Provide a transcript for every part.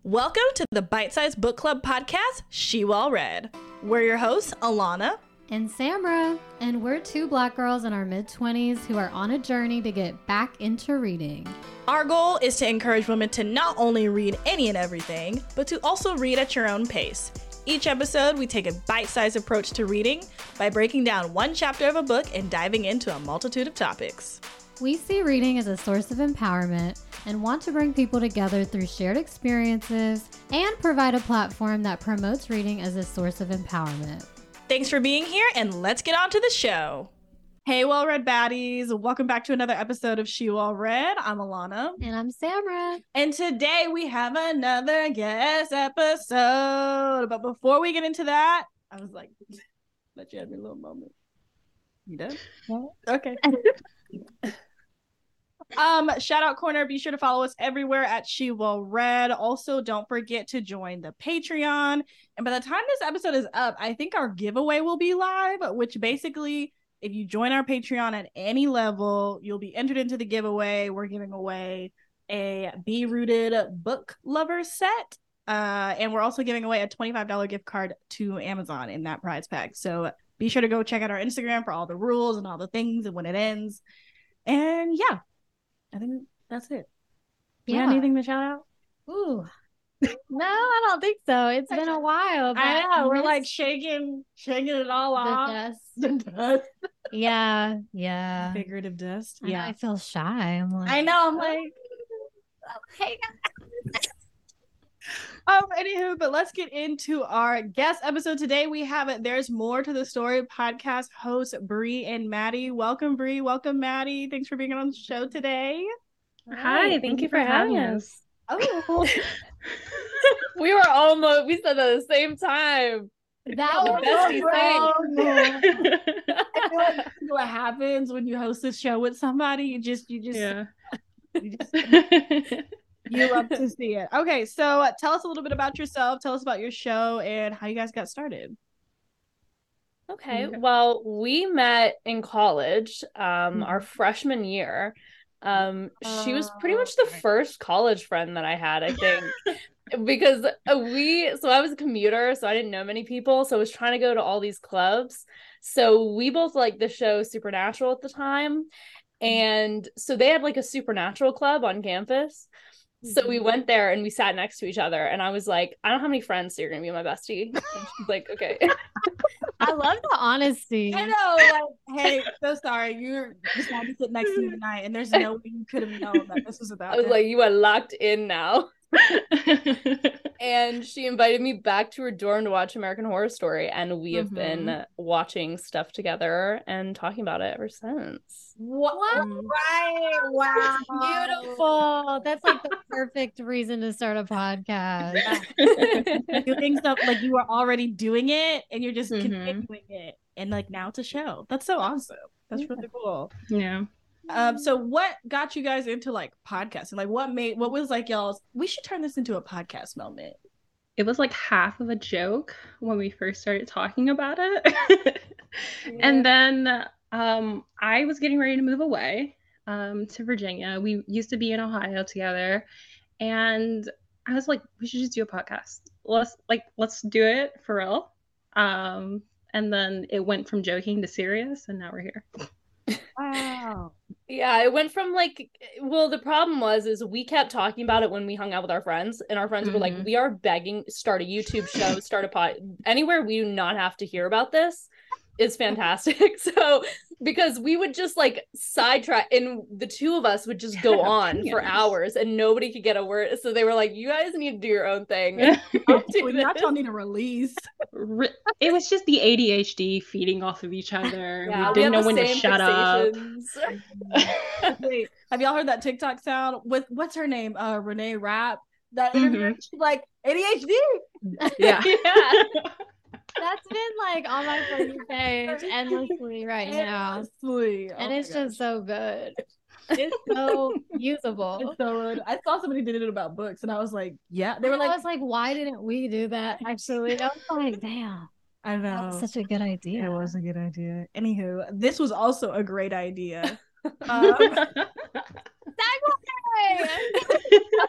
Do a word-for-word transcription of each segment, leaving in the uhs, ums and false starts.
Welcome to the Bite Size Book Club podcast, She Well Read. We're your hosts, Alana and Samra, and we're two black girls in our mid-twenties who are on a journey to get back into reading. Our goal is to encourage women to not only read any and everything, but to also read at your own pace. Each episode, we take a bite-sized approach to reading by breaking down one chapter of a book and diving into a multitude of topics. We see reading as a source of empowerment and want to bring people together through shared experiences and provide a platform that promotes reading as a source of empowerment. Thanks for being here, and let's get on to the show. Hey, well-read baddies. Welcome back to another episode of She Well Read. I'm Alana. And I'm Samra. And today we have another guest episode. But before we get into that, I was like, let you have your little moment. You done? Okay. Um, shout out corner. Be sure to follow us everywhere at She Well Read. Also, don't forget to join the Patreon. And by the time this episode is up, I think our giveaway will be live, which basically, if you join our Patreon at any level, you'll be entered into the giveaway. We're giving away a Be Rooted book lover set. Uh, and we're also giving away a twenty-five dollars gift card to Amazon in that prize pack. So be sure to go check out our Instagram for all the rules and all the things and when it ends. And yeah. I think that's it. You yeah. got anything to shout out? Ooh. No, I don't think so. It's been a while. But I know. We're like shaking, shaking it all the off. Dust. The dust. Yeah. Yeah. Figurative dust. I Yeah. know, I feel shy. I'm like, I know. I'm like, hey guys. Um, anywho, but let's get into our guest episode today. We have it. There's More to the Story podcast hosts Bree and Maddie. Welcome, Bree. Welcome, Maddie. Thanks for being on the show today. Hi, thank, thank you for, for having us. us. Oh, we were almost. We said that at the same time. That was the best thing. I feel like what happens when you host a show with somebody. You just, you just, yeah. You just You love to see it. Okay, so uh, tell us a little bit about yourself. Tell us about your show and how you guys got started. Okay, well, we met in college, um, mm-hmm. our freshman year. Um, oh, she was pretty much the okay. first college friend that I had, I think, because we, so I was a commuter, so I didn't know many people, so I was trying to go to all these clubs. So we both liked the show Supernatural at the time, and so they had like a Supernatural club on campus. So we went there and we sat next to each other, and I was like, I don't have any friends, so you're gonna be my bestie. And she's like, okay. I love the honesty. I know, like, hey, so sorry, you just had to sit next to me tonight, and there's no way you could have known that this was about. I was it. like, you are locked in now. And she invited me back to her dorm to watch American Horror Story, and we have mm-hmm. been watching stuff together and talking about it ever since. What? Right? Wow, beautiful. That's like the perfect reason to start a podcast. Doing stuff like you were already doing it, and you're just mm-hmm. continuing it, and like now it's a show. That's so awesome. That's yeah. really cool. Yeah. Um, so what got you guys into like podcasting? Like what made, what was like y'all's, we should turn this into a podcast moment? It was like half of a joke when we first started talking about it. Yeah. And then um, I was getting ready to move away um, to Virginia. We used to be in Ohio together. And I was like, we should just do a podcast. Let's like, let's do it for real. Um, and then it went from joking to serious, and now we're here. Wow. Yeah, it went from like, well, the problem was is we kept talking about it when we hung out with our friends, and our friends mm-hmm. were like, we are begging, start a YouTube show, start a pod, anywhere we do not have to hear about this is fantastic. So because we would just like sidetrack, and the two of us would just go on for hours and nobody could get a word. So they were like, you guys need to do your own thing. Do not y'all need a release. It was just the A D H D feeding off of each other. Yeah, we didn't we know when to shut fixations. up. Wait, have y'all heard that TikTok sound with, what's her name? Uh, Renee Rapp. That interview, mm-hmm. she's like, A D H D. Yeah. Yeah. That's been like on my For You page endlessly right now. Endlessly. And oh it's just so good. It's so usable. It's so good. I saw somebody did it about books, and I was like, yeah. They were like, I was like, why didn't we do that? Actually, I was like, damn. I know. That was such a good idea. It was a good idea. Anywho, this was also a great idea. um, Segway!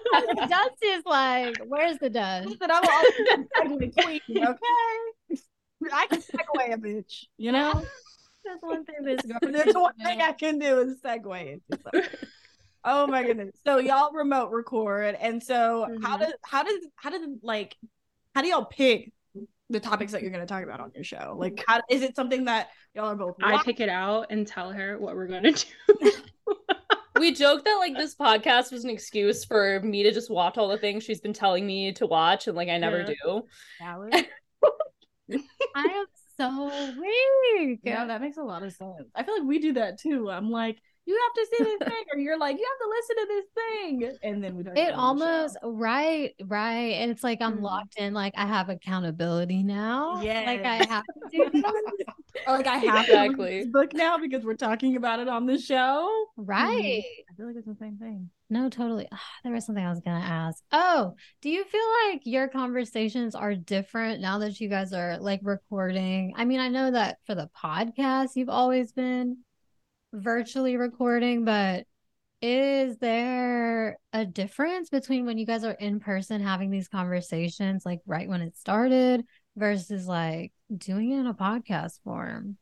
Dust is like, where's the dust? Listen, I'm all queen, okay? I can segue a bitch, you know? That's one thing this girl. There's one thing I can do is segue into something. Oh my goodness. So y'all remote record. And so mm-hmm. how does how does how does like how do y'all pick the topics that you're going to talk about on your show? Like, how is it something that y'all are both I pick it out and tell her what we're going to do. We joke that like this podcast was an excuse for me to just watch all the things she's been telling me to watch, and like I never yeah. do. I am so weak. Yeah, that makes a lot of sense. I feel like we do that too. I'm like, you have to see this thing, or you're like, you have to listen to this thing, and then we talk it almost right right and it's like I'm mm-hmm. locked in, like I have accountability now. Yeah, like I have to do this. Or like I have exactly. to read this book now because we're talking about it on the show, right? Mm-hmm. I feel like it's the same thing. No, totally. Oh, there was something I was gonna ask. Oh, do you feel like your conversations are different now that you guys are like recording? I mean, I know that for the podcast you've always been virtually recording, but is there a difference between when you guys are in person having these conversations, like right when it started, versus like doing it in a podcast form?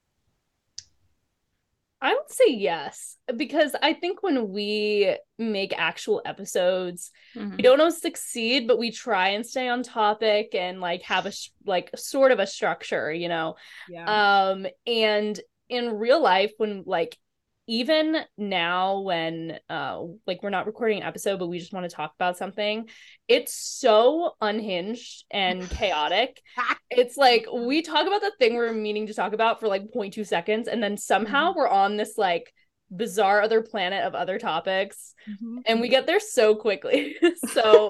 I would say yes, because I think when we make actual episodes, mm-hmm. we don't always succeed, but we try and stay on topic and like have a like sort of a structure, you know. Yeah. Um, and in real life, when like even now when uh like we're not recording an episode but we just want to talk about something, it's so unhinged and chaotic. It's like we talk about the thing we're meaning to talk about for like zero point two seconds, and then somehow mm-hmm. we're on this like bizarre other planet of other topics, mm-hmm. and we get there so quickly. So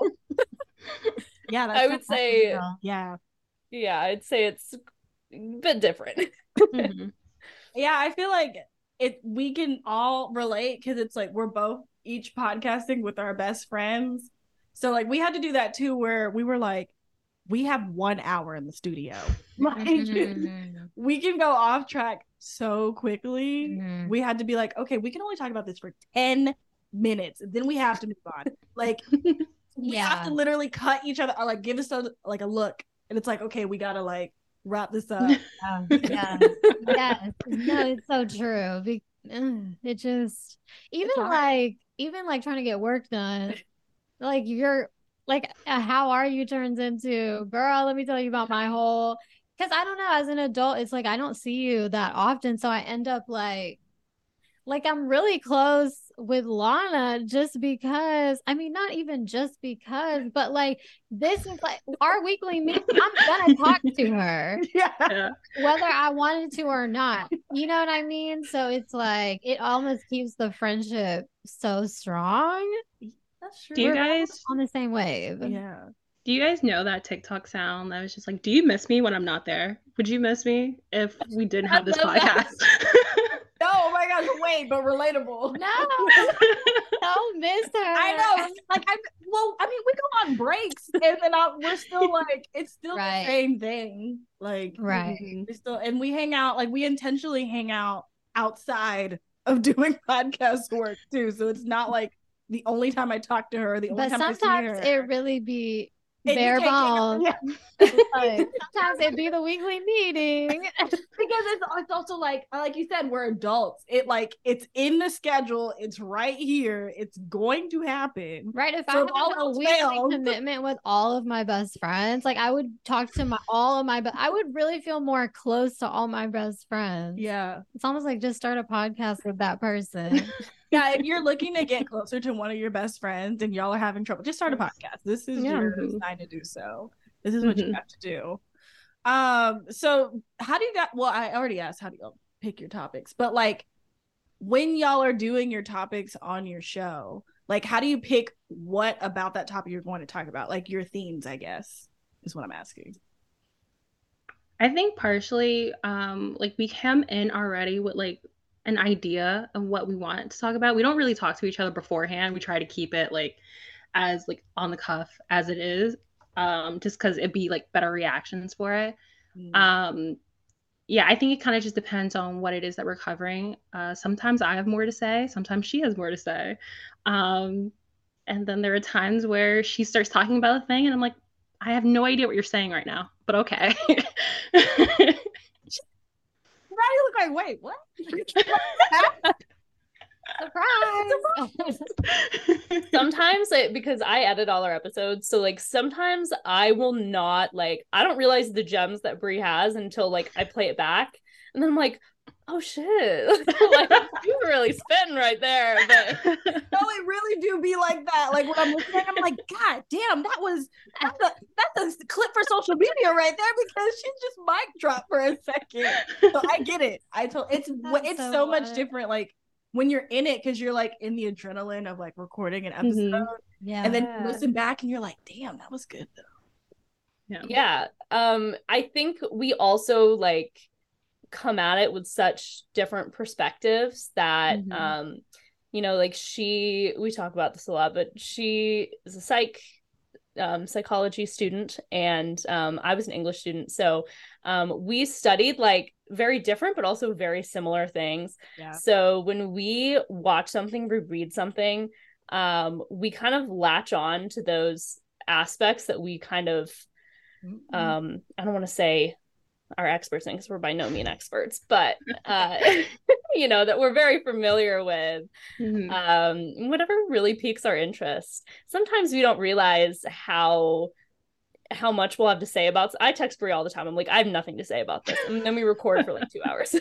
yeah, that's I would say yeah yeah I'd say it's a bit different. Mm-hmm. Yeah, I feel like it we can all relate because it's like we're both each podcasting with our best friends. So like we had to do that too, where we were like, we have one hour in the studio. Like mm-hmm. we can go off track so quickly. Mm-hmm. We had to be like, okay, we can only talk about this for ten minutes. Then we have to move on. Like we yeah. have to literally cut each other or like give us a, like a look. And it's like, okay, we gotta like wrap this up. Oh, yeah. Yes. No, it's so true. Be- it just even like even like trying to get work done, like you're like uh, how are you turns into, girl, let me tell you about my whole, because I don't know, as an adult it's like I don't see you that often, so I end up like like I'm really close with Lana just because, I mean, not even just because, but like this is like our weekly meet. I'm gonna talk to her, yeah, whether I wanted to or not. You know what I mean? So it's like it almost keeps the friendship so strong. That's true. Do you We're guys on the same wave? Yeah. Do you guys know that TikTok sound that was just like, do you miss me when I'm not there? Would you miss me if we didn't have this podcast? No, oh my gosh, wait, but relatable. No, don't miss her. I know. Like, I well, I mean, we go on breaks, and then I, we're still like, it's still right. the same thing. Like, right. We still, and we hang out. Like, we intentionally hang out outside of doing podcast work too. So it's not like the only time I talk to her. The only but time sometimes I see her. it really be. And bare bones. Yeah. Like, sometimes it'd be the weekly meeting because it's, it's also like like you said, we're adults. It like it's in the schedule. It's right here. It's going to happen. Right. If so I had a weekly fails. commitment with all of my best friends, like I would talk to my all of my. But I would really feel more close to all my best friends. Yeah. It's almost like just start a podcast with that person. Yeah, if you're looking to get closer to one of your best friends and y'all are having trouble, just start a podcast. This is yeah. your sign to do so. This is what mm-hmm. you have to do. Um, so how do you got well, I already asked how do y'all pick your topics, but like when y'all are doing your topics on your show, like how do you pick what about that topic you're going to talk about? Like your themes, I guess, is what I'm asking. I think partially, um, like we come in already with like an idea of what we want to talk about. We don't really talk to each other beforehand. We try to keep it like as like on the cuff as it is, um, just because it'd be like better reactions for it. Mm. Um, yeah, I think it kind of just depends on what it is that we're covering. Uh, sometimes I have more to say. Sometimes she has more to say. Um, And then there are times where she starts talking about a thing and I'm like, I have no idea what you're saying right now, but okay. Right? Look like, wait, what? Surprise! Sometimes it, because I edit all our episodes, so like sometimes I will not like I don't realize the gems that Brie has until like I play it back, and then I'm like, oh shit, like you were really spitting right there. But no, it really do be like that. Like when I'm listening, I'm like, God damn, that was that's a that's a clip for social media right there because she just mic dropped for a second. So I get it. I told it's That's it's so so much funny. different. Like when you're in it because you're like in the adrenaline of like recording an episode, Mhm. Yeah. and then Yeah. you listen back and you're like, damn, that was good though. Yeah. yeah, um, I think we also like come at it with such different perspectives that Mhm. um you know, like she we talk about this a lot, but she is a psych um psychology student, and um I was an English student, so um we studied like very different but also very similar things. Yeah. So when we watch something, we read something, um we kind of latch on to those aspects that we kind of Mm-hmm. um I don't want to say are experts in, because we're by no means experts, but uh you know, that we're very familiar with. Mhm. Um whatever really piques our interest. Sometimes we don't realize how how much we'll have to say about. I text Brie all the time. I'm like, I have nothing to say about this, and then we record for like two hours.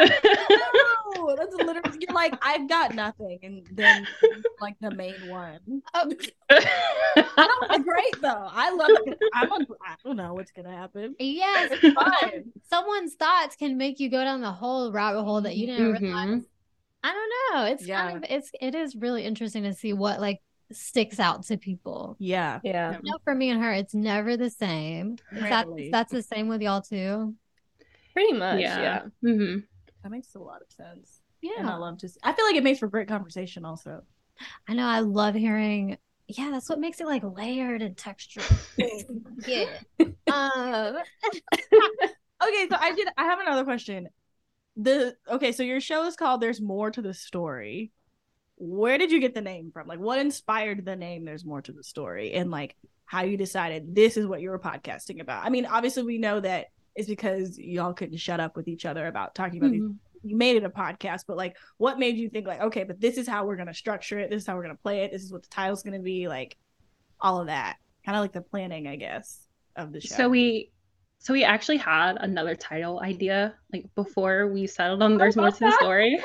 No, that's literally you're like, I've got nothing, and then like the main one. Um, that was great though. I love it. I'm on, I don't know what's gonna happen. Yes, It's fine. someone's thoughts can make you go down the whole rabbit hole that you didn't Mhm. realize. I don't know. It's Yeah. kind of it's it is really interesting to see what like sticks out to people. Yeah. Yeah. You know, for me and her, it's never the same. Is that Really. that's the same with y'all too? Pretty much. Yeah. Yeah. hmm That makes a lot of sense. And I Yeah. love to see, I feel like it makes for great conversation also. I know. I love hearing. Yeah, that's what makes it like layered and textured. Yeah. Um. Okay, so I did I have another question. The okay, so your show is called There's More to the Story. Where did you get the name from? Like what inspired the name There's More to the Story, and like how you decided this is what you were podcasting about? I mean, obviously we know that it's because y'all couldn't shut up with each other about talking about Mhm. these. You made it a podcast, but like what made you think like, okay, but this is how we're gonna structure it, this is how we're gonna play it, this is what the title's gonna be, like all of that. Kind of like the planning, I guess, of the show. So we so we actually had another title idea like before we settled on There's More to the Story.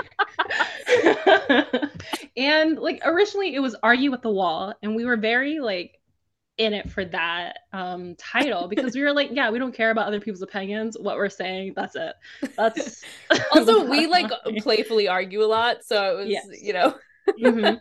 And like originally it was Argue with the Wall, and we were very like in it for that um title because we were like, yeah, we don't care about other people's opinions. What we're saying, that's it. That's Also, the we like bottom line. playfully argue a lot, so it was, Yes. you know. Mhm.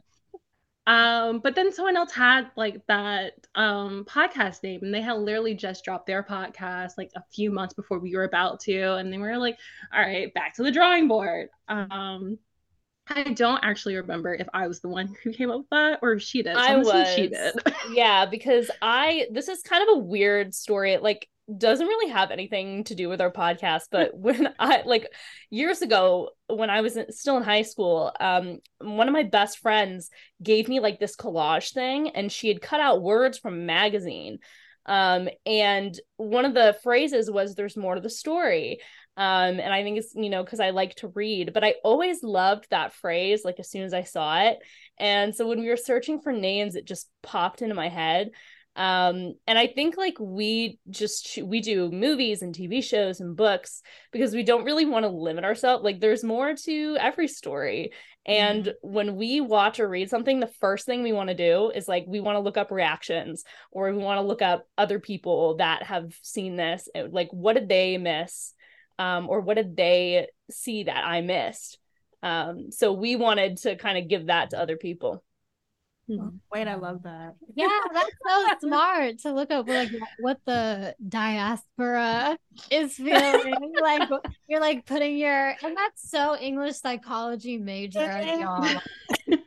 Um, but then someone else had like that um podcast name, and they had literally just dropped their podcast like a few months before we were about to, and they were like, all right, back to the drawing board. Um I don't actually remember if I was the one who came up with that or if she did. So I I'm was. assuming she did. Yeah, because I this is kind of a weird story. It, like doesn't really have anything to do with our podcast, but when I like years ago when I was in, still in high school, um one of my best friends gave me like this collage thing, and she had cut out words from a magazine. Um and one of the phrases was there's more to the story. Um, and I think it's, you know, because I like to read, but I always loved that phrase, like as soon as I saw it. And so when we were searching for names, it just popped into my head. Um, and I think like we just, we do movies and T V shows and books because we don't really want to limit ourselves. Like there's more to every story. And mm-hmm. when we watch or read something, the first thing we want to do is like, we want to look up reactions, or we want to look up other people that have seen this. Like, what did they miss? Um, or what did they see that I missed? Um, so we wanted to kind of give that to other people. Oh, wait, I love that. Yeah, that's so smart to look up like what the diaspora is feeling. Like you're like putting your, and that's so English psychology major, y'all. Like,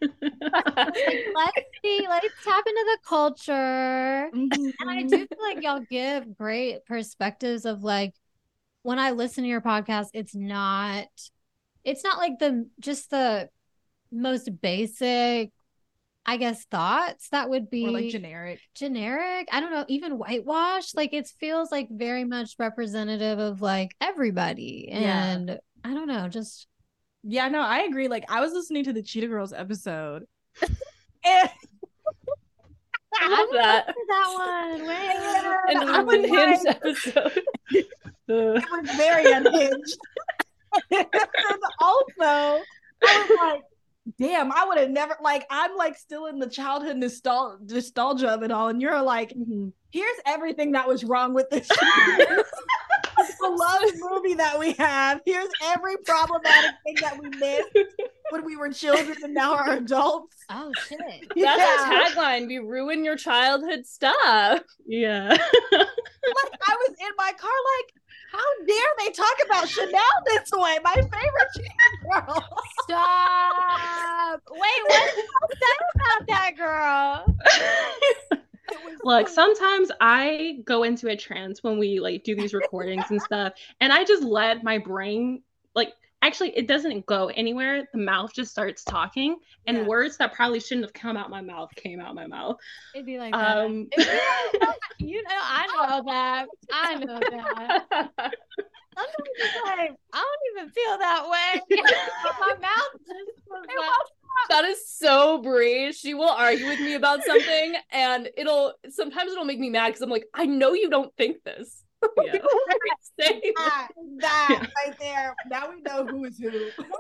let's see, let's tap into the culture. Mm-hmm. And I do feel like y'all give great perspectives of like, when I listen to your podcast, it's not, it's not like the, just the most basic I guess, thoughts that would be or like generic. Generic. I don't know, even whitewash. Like it feels like very much representative of like everybody. And yeah. I don't know, just yeah, no, I agree. Like I was listening to the Cheetah Girls episode. and I love that. That one. Wait. An unhinged like, episode. It was very unhinged. And also, I was like, damn, I would have never, like, I'm like still in the childhood nostal- nostalgia of it all. And you're like, mm-hmm. here's everything that was wrong with this beloved movie that we have. Here's every problematic thing that we missed when we were children and now are adults. Oh, shit. That's yeah. our tagline. We ruin your childhood stuff. Yeah. Like, I was in my car like, how dare they talk about Chanel this way? My favorite Cheetah Girl. Stop. Wait, what did you say about that girl? Look, sometimes I go into a trance when we like do these recordings and stuff, and I just let my brain, like, actually it doesn't go anywhere. The mouth just starts talking, and yeah. words that probably shouldn't have come out my mouth came out my mouth. It'd be like that. Um, be like that. You know, I know that. I know that. Sometimes it's like, I don't even feel that way. My mouth just was like, that is so Brie. She will argue with me about something, and it'll sometimes it'll make me mad because I'm like, I know you don't think this. Yeah. that, that yeah. right there. Now we know who is who.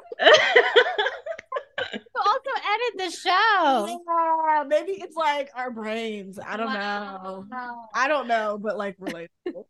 Also edit the show. Yeah, maybe it's like our brains. I don't wow. know. I don't know, but like relatable.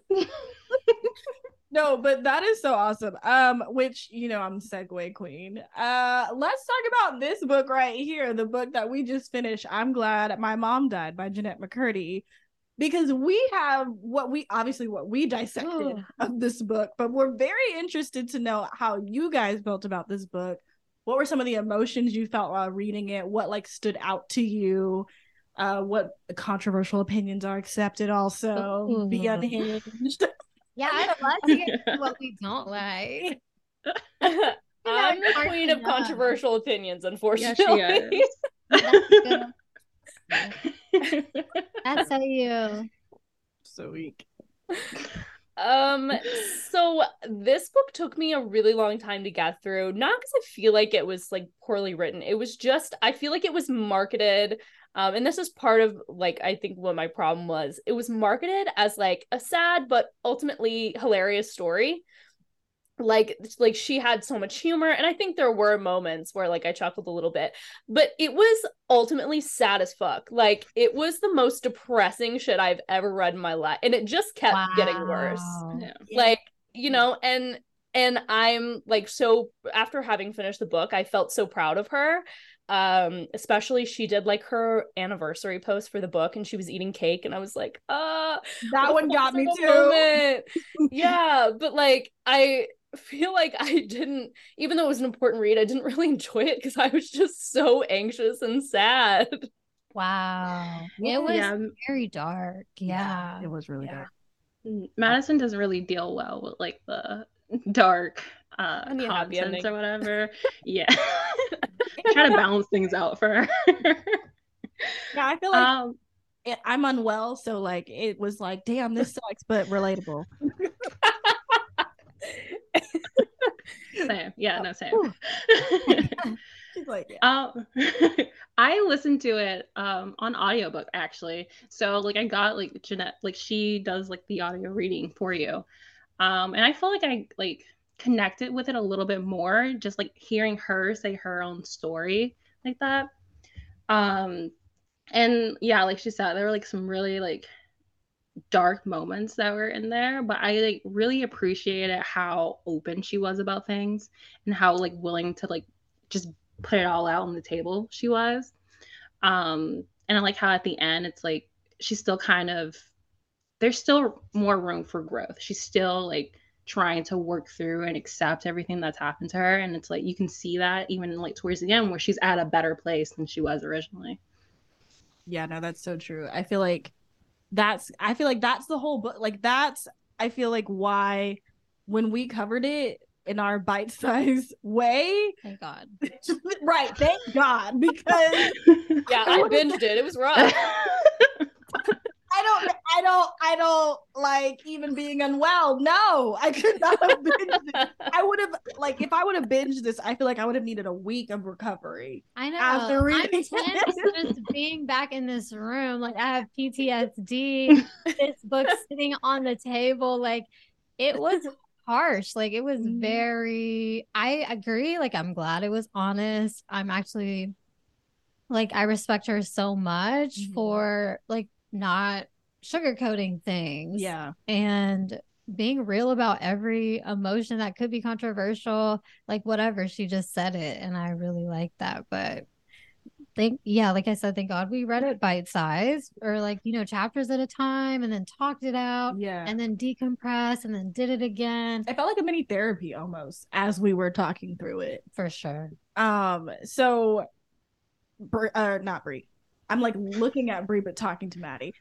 No, but that is so awesome. Um, which, you know, I'm segue queen. Uh, let's talk about this book right here, the book that we just finished. I'm Glad My Mom Died by Jennette McCurdy, because we have what we obviously what we dissected oh. of this book, but we're very interested to know how you guys felt about this book. What were some of the emotions you felt while reading it? What like stood out to you? Uh, what controversial opinions are accepted? Also, Ooh. Be unhinged. Yeah, I'd love to get what we don't like. I'm the queen of controversial opinions, unfortunately. Yeah, That's, That's so you. So weak. Um, so this book took me a really long time to get through, not because I feel like it was like poorly written. It was just, I feel like it was marketed. Um, and this is part of like, I think what my problem was. It was marketed as like a sad, but ultimately hilarious story. Like, like she had so much humor. And I think there were moments where like I chuckled a little bit, but it was ultimately sad as fuck. Like it was the most depressing shit I've ever read in my life. And it just kept wow. getting worse. Yeah. Like, you know, and, and I'm like, so after having finished the book, I felt so proud of her. Um, especially she did like her anniversary post for the book and she was eating cake and I was like, uh that one got me too. Yeah, but like I feel like I didn't, even though it was an important read, I didn't really enjoy it because I was just so anxious and sad. Wow. It was yeah. very dark. Yeah. yeah. It was really yeah. dark. Madison doesn't really deal well with like the dark uh contents or whatever. Yeah. Try to balance things out for her. Yeah, I feel like um, I'm unwell, so like it was like, damn, this sucks, but relatable. Same. Yeah, no, same. She's like, yeah. Um, I listened to it um on audiobook actually. So like I got like Jennette, like she does like the audio reading for you. Um, and I feel like I like connected with it a little bit more, just like hearing her say her own story like that. Um, and yeah, like she said, there were like some really like dark moments that were in there, but I like really appreciated how open she was about things and how like willing to like just put it all out on the table she was. Um, and I like how at the end it's like she's still kind of, there's still more room for growth. She's still like trying to work through and accept everything that's happened to her, and it's like you can see that even like towards the end where she's at a better place than she was originally. Yeah, no, that's so true. I feel like that's I feel like that's the whole book. Like that's I feel like why when we covered it, in our bite-sized way. Thank God. Right, thank God, because yeah, I binged it. It was rough. I don't, I don't, I don't like even being unwell. No, I could not have binged it. I would have, like, if I would have binged this, I feel like I would have needed a week of recovery. I know. After reading I'm tense just being back in this room. Like, I have P T S D. This book sitting on the table. Like, it was harsh. Like, it was very, I agree. Like, I'm glad it was honest. I'm actually, like, I respect her so much mm-hmm. for, like, not sugarcoating things. Yeah. And being real about every emotion that could be controversial, like whatever, she just said it. And I really like that. But thank, yeah, like I said, thank God we read it bite size or like, you know, chapters at a time and then talked it out. Yeah. And then decompress and then did it again. It felt like a mini therapy almost as we were talking through it. For sure. Um, so, uh, not Brie. I'm like looking at Brie, but talking to Maddie.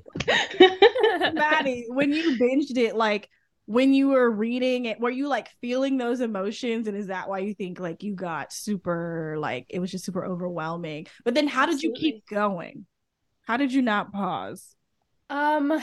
Maddie, when you binged it, like when you were reading it, were you like feeling those emotions? And is that why you think like you got super, like it was just super overwhelming? But then how Absolutely. did you keep going? How did you not pause? Um,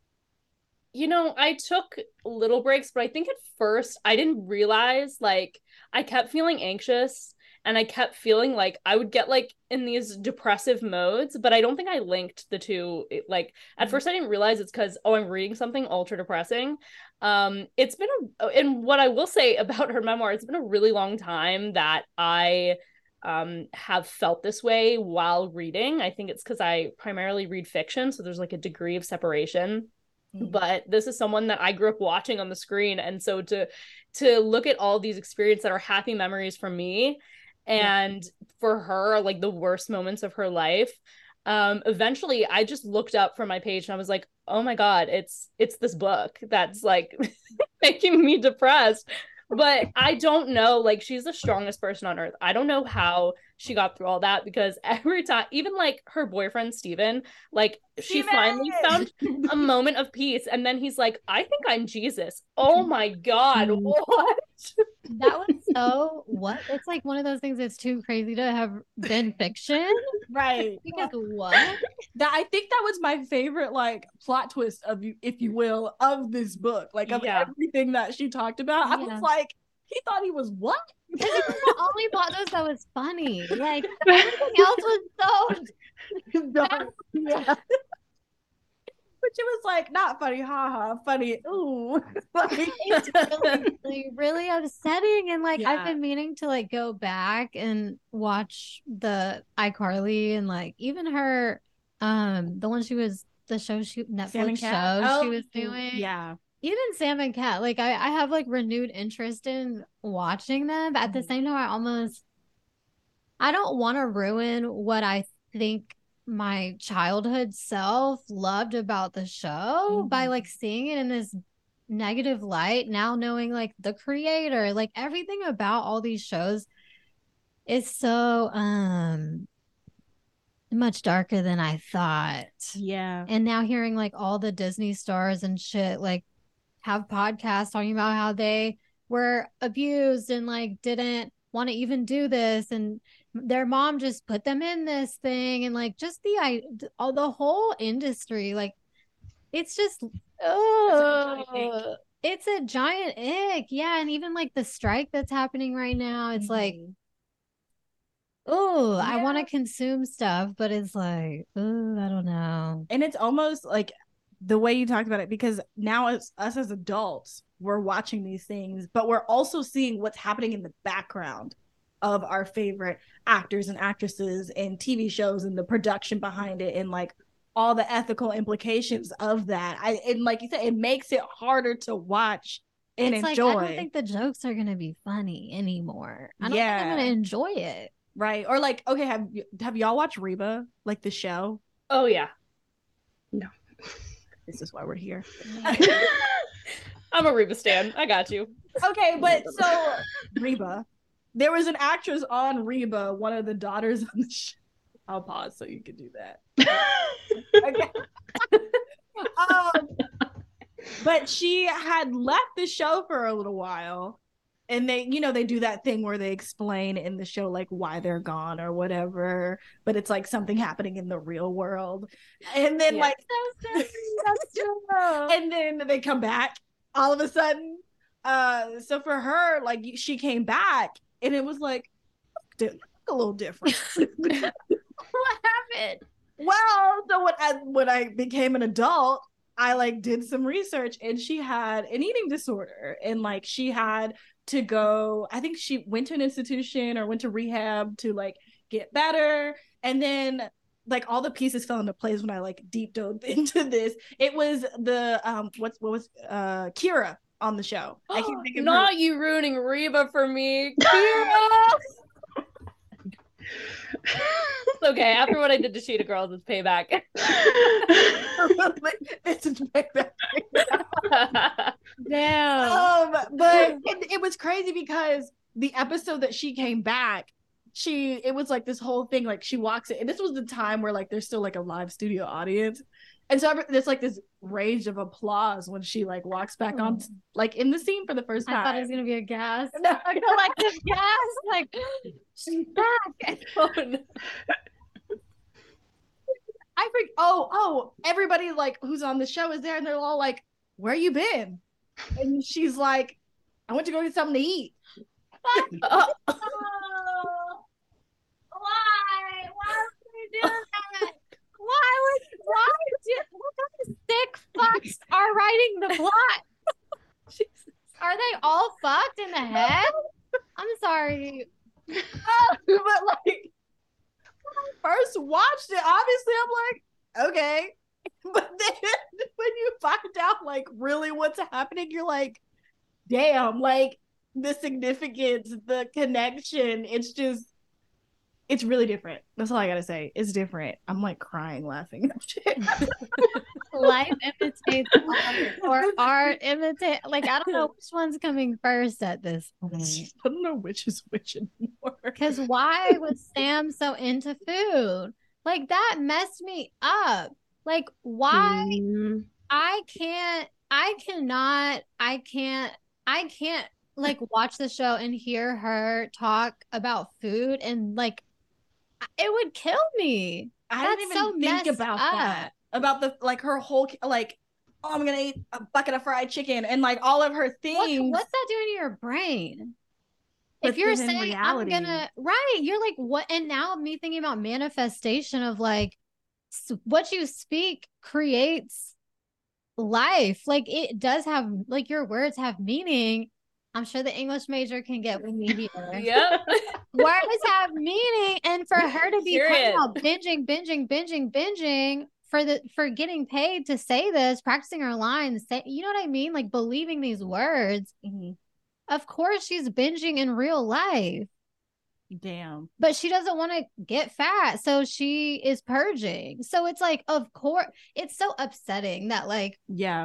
you know, I took little breaks, but I think at first I didn't realize, like, I kept feeling anxious. And I kept feeling like I would get like in these depressive modes, but I don't think I linked the two. Like at first I didn't realize it's because, oh, I'm reading something ultra depressing. Um, it's been, a, and what I will say about her memoir, it's been a really long time that I um, have felt this way while reading. I think it's because I primarily read fiction. So there's like a degree of separation. Mm-hmm. But this is someone that I grew up watching on the screen. And so to, to look at all these experiences that are happy memories for me, and yeah. for her, like the worst moments of her life, um, eventually I just looked up from my page and I was like, oh my God, it's it's this book that's like making me depressed. But I don't know, like she's the strongest person on earth. I don't know how she got through all that, because every time, even like her boyfriend, Steven, like she Steven! finally found a moment of peace. And then he's like, I think I'm Jesus. Oh my God, what? That was so, what? It's like one of those things that's too crazy to have been fiction. Right. Because what? That I think that was my favorite like plot twist of you, if you will, of this book. Like of yeah. everything that she talked about. I yeah. was like, he thought he was what? Because it was the only plot twist that was funny. Like everything else was so dark. Yeah. But it was like not funny, haha, funny. Ooh, like, it's really, really, really upsetting. And like yeah. I've been meaning to like go back and watch the iCarly and like even her, um, the one she was the show she Netflix show oh, she was doing. Yeah, even Sam and Cat. Like I, I have like renewed interest in watching them, but at mm-hmm. the same time, I almost, I don't want to ruin what I think my childhood self loved about the show mm-hmm. by like seeing it in this negative light. Now knowing like the creator, like everything about all these shows is so um much darker than I thought. Yeah. And now hearing like all the Disney stars and shit like have podcasts talking about how they were abused and like didn't want to even do this, and their mom just put them in this thing, and like just the I all the whole industry, like it's just oh it's a giant ick. Yeah. And even like the strike that's happening right now, it's mm-hmm. like oh yeah. I want to consume stuff, but it's like oh I don't know. And it's almost like the way you talked about it, because now as us as adults, we're watching these things, but we're also seeing what's happening in the background of our favorite actors and actresses and T V shows and the production behind it and like all the ethical implications of that. I and like you said, it makes it harder to watch and it's enjoy. Like, I don't think the jokes are gonna be funny anymore. I don't yeah. think I'm gonna enjoy it. Right. Or like, okay, have have y'all watched Reba, like the show? Oh yeah. No. This is why we're here. I'm a Reba stan. I got you. Okay, but so Reba, there was an actress on Reba, one of the daughters on the show. I'll pause so you can do that. Okay. um, but she had left the show for a little while, and they, you know, they do that thing where they explain in the show like why they're gone or whatever, but it's like something happening in the real world. And then yeah. like That's true. And then they come back all of a sudden. Uh so for her, like she came back and it was like a little different. What happened? Well, so when I, when I became an adult, I like did some research, and she had an eating disorder, and like she had to go, I think she went to an institution or went to rehab to like get better. And then like all the pieces fell into place when I like deep dove into this. It was the um what's what was uh Kira on the show. I can't think of Not her. you ruining Reba for me, Kira. It's okay. After what I did to Cheetah Girls, it's payback. It's payback. Damn. Um, but it, it was crazy because the episode that she came back, she it was like this whole thing. Like she walks in, and this was the time where like there's still like a live studio audience, and so there's like this rage of applause when she like walks back on, like in the scene for the first time. I thought it was gonna be a gas, no, a collective gas. Like she's back. Oh, no. I think. Oh, oh, everybody like who's on the show is there, and they're all like, "Where you been?" And she's like, "I went to go get something to eat." uh, Oh, why? Why would you do that? Why would why do what kind of sick fucks are writing the plot? Are they all fucked in the head? I'm sorry. Oh, but like when I first watched it, obviously I'm like, okay. But then when you find out like really what's happening, you're like, damn, like the significance, the connection, it's just it's really different. That's all I gotta say. It's different. I'm like crying laughing. Life imitates art, or art imitate. Like I don't know which one's coming first at this point. I don't know which is which anymore. Because why was Sam so into food? Like that messed me up. Like why Mm. I can't I cannot I can't I can't like watch the show and hear her talk about food and like it would kill me. I That's didn't even so think messed about up. that. About the like her whole like, oh, I'm gonna eat a bucket of fried chicken and like all of her What, things. what's that doing to your brain? But If you're then in saying reality- I'm gonna right, you're like what? And now me thinking about manifestation of like s- what you speak creates life. Like it does have like your words have meaning. I'm sure the English major can get with me here. Yep. Words have meaning, and for her to be talking Period. about binging, binging, binging, binging for the for getting paid to say this, practicing her lines, say, you know what I mean? Like believing these words. Mhm. Of course, she's binging in real life, Damn. but she doesn't want to get fat, so she is purging. So it's like, of course, it's so upsetting that like, Yeah.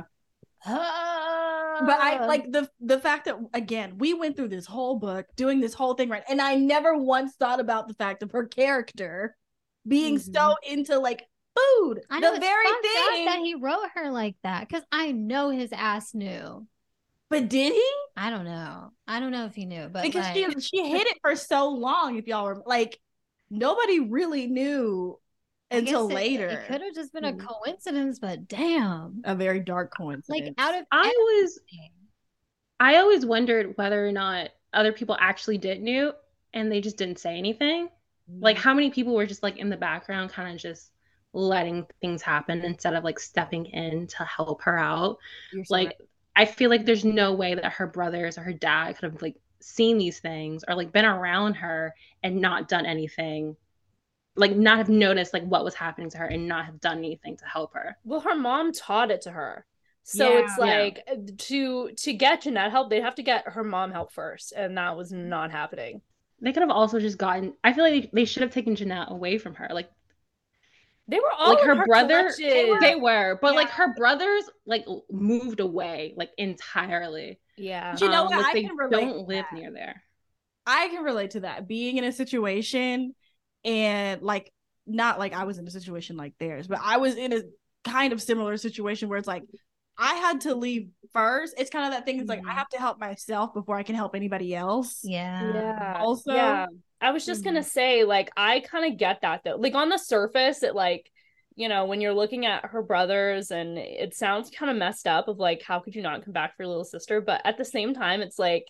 uh, But I like the the fact that again, we went through this whole book doing this whole thing right. And I never once thought about the fact of her character being Mhm. so into like food. I know the it's very fucked up thing. that he wrote her like that because I know his ass knew. But did he? I don't know. I don't know if he knew, but Because like, she she hid it for so long, if y'all were like nobody really knew I guess until it- later. It could have just been a Mhm. coincidence, but damn. A very dark Like coincidence. out of I was everything. I always wondered whether or not other people actually did knew and they just didn't say anything. Like how many people were just like in the background kind of just letting things happen instead of like stepping in to help her out. You're so Like right. I feel like there's no way that her brothers or her dad could have like seen these things or like been around her and not done anything. Like not have noticed like what was happening to her and not have done anything to help her. Well, her mom taught it to her. So Yeah. it's like to to get Jeanette help, they'd have to get her mom help first, and that was not happening. They could have also just gotten I feel like they should have taken Jeanette away from her. Like They were all like in her, her brother clutches. they were, they were but Yeah. like her brothers like moved away like entirely. Yeah. You know Um, what? like, I they can relate to don't live that. near there. I can relate to that. Being in a situation and like not like I was in a situation like theirs, but I was in a kind of similar situation where it's like I had to leave first. It's kind of that thing. It's like I have to help myself before I can help anybody else. Yeah. Yeah. Also, yeah. I was just mm-hmm. gonna say, like, I kind of get that though. Like on the surface, it like, you know, when you're looking at her brothers, and it sounds kind of messed up of like, how could you not come back for your little sister? But at the same time, it's like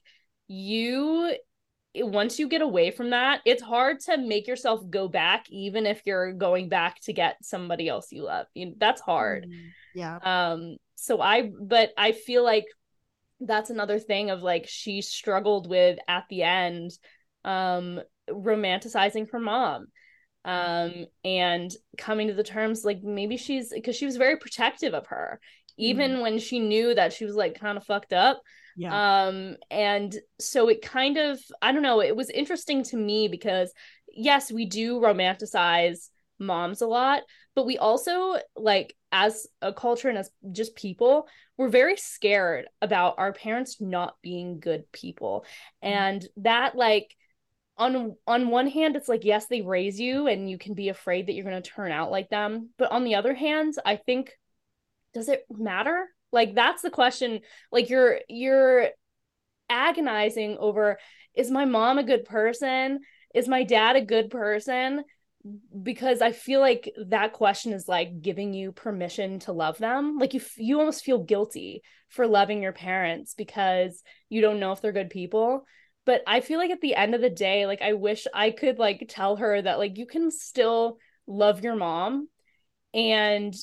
you once you get away from that, it's hard to make yourself go back, even if you're going back to get somebody else you love. You know, that's hard. Mm, yeah. Um, so I, but I feel like that's another thing of like, she struggled with at the end, um, romanticizing her mom, um, and coming to the terms, like maybe she's, because she was very protective of her, even mm. when she knew that she was like kind of fucked up. Yeah. Um, and so it kind of, I don't know, it was interesting to me because yes, we do romanticize moms a lot, but we also, like, as a culture and as just people, we're very scared about our parents not being good people. And that, like, on on one hand, it's like, yes, they raise you and you can be afraid that you're going to turn out like them. But on the other hand, I think, does it matter? Like, that's the question. Like, you're you're agonizing over, is my mom a good person? Is my dad a good person? Because I feel like that question is like giving you permission to love them. Like, you you almost feel guilty for loving your parents because you don't know if they're good people. But I feel like at the end of the day, like, I wish I could like tell her that, like, you can still love your mom and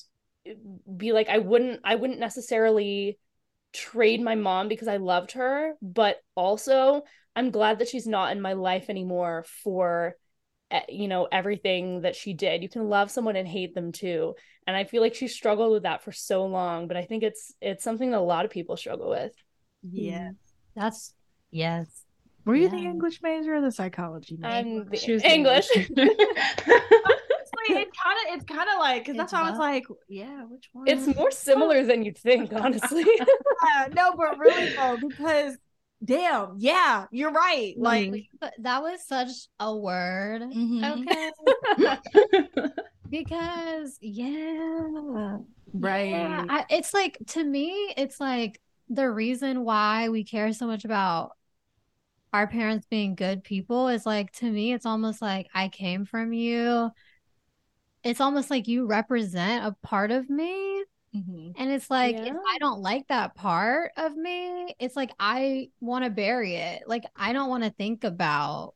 be like, I wouldn't I wouldn't necessarily trade my mom because I loved her, but also I'm glad that she's not in my life anymore for, you know, everything that she did. You can love someone and hate them too. And I feel like she struggled with that for so long, but I think it's it's something that a lot of people struggle with. Yeah. That's yes. Were you yeah. the English major or the psychology major? I'm the English. It's kind of it's kind of like, because that's why I was like, yeah, which one? It's more similar than you'd think, honestly. Yeah, no, but really though, because damn, yeah, you're right. Like, but that was such a word. Mm-hmm. Okay. Because yeah, right. Yeah. I, it's like, to me, it's like the reason why we care so much about our parents being good people is like, to me, it's almost like I came from you. It's almost like you represent a part of me. Mm-hmm. And it's like, yeah. if I don't like that part of me, it's like, I want to bury it. Like, I don't want to think about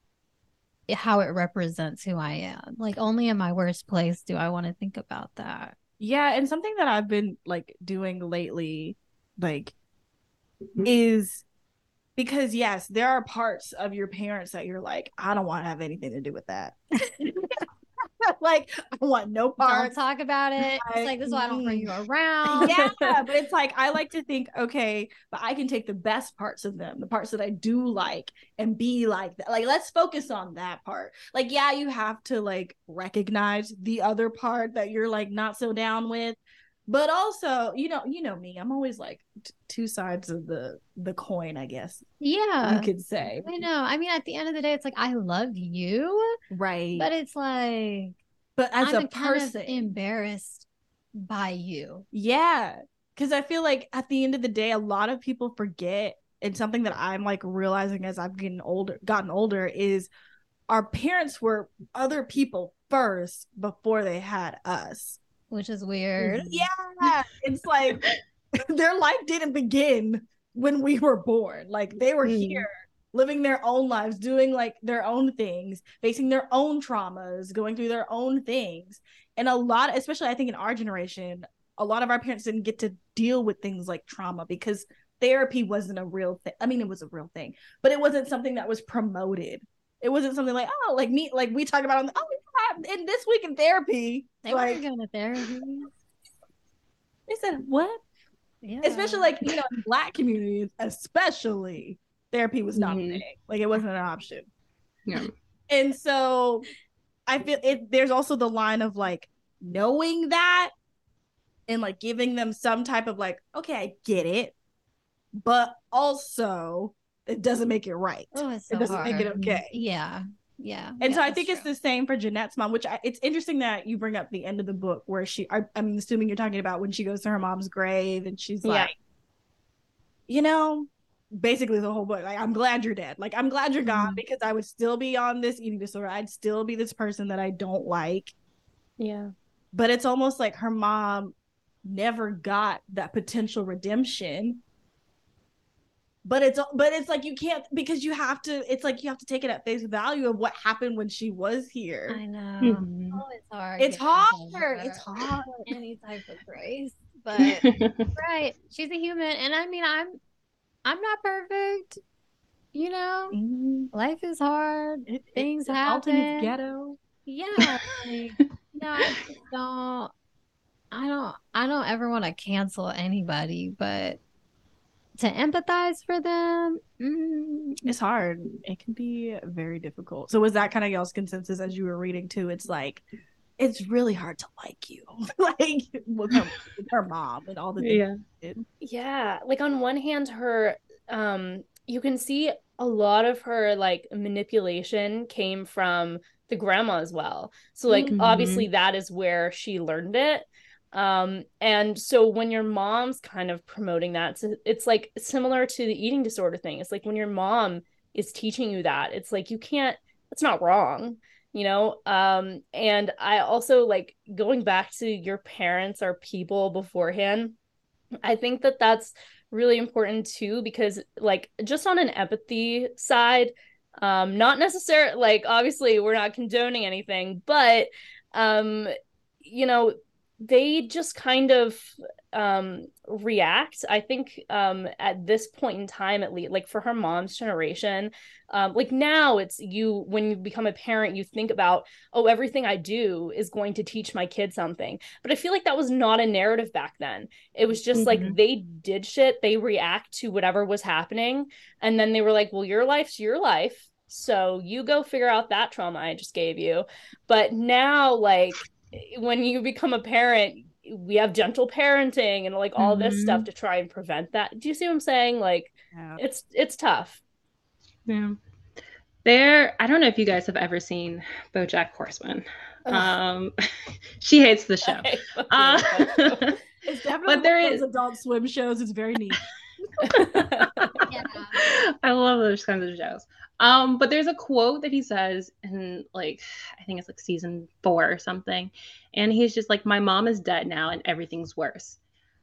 how it represents who I am. Like, only in my worst place do I want to think about that. Yeah. And something that I've been like doing lately, like, is because yes, there are parts of your parents that you're like, I don't want to have anything to do with that. Like, I want no part. Don't talk about it. It's like, this is why I don't bring you around. Yeah, but it's like, I like to think, okay, but I can take the best parts of them, the parts that I do like, and be like that. Like, let's focus on that part. Like, yeah, you have to like recognize the other part that you're like not so down with. But also, you know, you know me, I'm always like t- two sides of the the coin, I guess. Yeah. You could say. I know. I mean, at the end of the day, it's like, I love you. Right. But it's like, but as I'm a person, kind of embarrassed by you. Yeah. Because I feel like at the end of the day, a lot of people forget, and something that I'm like realizing as I've getting older, gotten older, is our parents were other people first before they had us. Which is weird. Yeah. It's like their life didn't begin when we were born. Like, they were mm. here living their own lives, doing like their own things, facing their own traumas, going through their own things. And a lot, especially I think in our generation, a lot of our parents didn't get to deal with things like trauma because therapy wasn't a real thing. I mean, it was a real thing, but it wasn't something that was promoted. It wasn't something like, oh, like me, like we talk about on the, oh, in this week in therapy. They like, weren't going to therapy. They said, what? Yeah. Especially like, you know, in Black communities, especially, therapy was not mm-hmm. a thing. Like, it wasn't an option. Yeah. And so I feel it, there's also the line of like knowing that and like giving them some type of like, okay, I get it, but also it doesn't make it right. Oh, it's so it doesn't hard. make it okay. Yeah. Yeah. And yeah, so I think true. it's the same for Jeanette's mom, which I, it's interesting that you bring up the end of the book where she, I, I'm assuming you're talking about when she goes to her mom's grave and she's like, yeah. you know, basically the whole book, like, I'm glad you're dead. Like, I'm glad you're gone mm-hmm. because I would still be on this eating disorder. I'd still be this person that I don't like. Yeah. But it's almost like her mom never got that potential redemption. But it's but it's like you can't, because you have to, it's like you have to take it at face value of what happened when she was here. I know. Mm-hmm. Oh, it's hard. It's hard. It's hard. Any type of grace. But right. She's a human. And I mean, I'm I'm not perfect. You know, mm-hmm. life is hard. It, Things it, happen. It's ghetto. Yeah. Like, no, I just don't I don't I don't ever want to cancel anybody, but to empathize for them, mm, it's hard. It can be very difficult. So was that kind of y'all's consensus as you were reading too? It's like, it's really hard to like you, like with her, with her mom and all the things. Yeah. She did. Yeah. Like on one hand, her, um, you can see a lot of her like manipulation came from the grandma as well. So like, mm-hmm. obviously that is where she learned it. Um, and so when your mom's kind of promoting that, it's, it's like similar to the eating disorder thing. It's like when your mom is teaching you that, it's like, you can't, that's not wrong, you know? Um, and I also like going back to your parents are people beforehand. I think that that's really important too, because like just on an empathy side, um, not necessarily like, obviously we're not condoning anything, but, um, you know, they just kind of um react, I think, um at this point in time, at least like for her mom's generation, um like now it's you, when you become a parent, you think about, oh, everything I do is going to teach my kid something. But I feel like that was not a narrative back then. It was just mm-hmm. like they did shit, they react to whatever was happening, and then they were like, well, your life's your life, so you go figure out that trauma I just gave you. But now, like, when you become a parent, we have gentle parenting and like all mm-hmm. this stuff to try and prevent that. Do you see what I'm saying? Like, yeah. it's it's tough. Yeah. There, I don't know if you guys have ever seen BoJack Horseman. Ugh. Um, she hates the show. Uh, it's definitely but there one of those is... Adult Swim shows. It's very neat. Yeah. I love those kinds of shows. Um, but there's a quote that he says in like, I think it's like season four or something. And he's just like, my mom is dead now and everything's worse.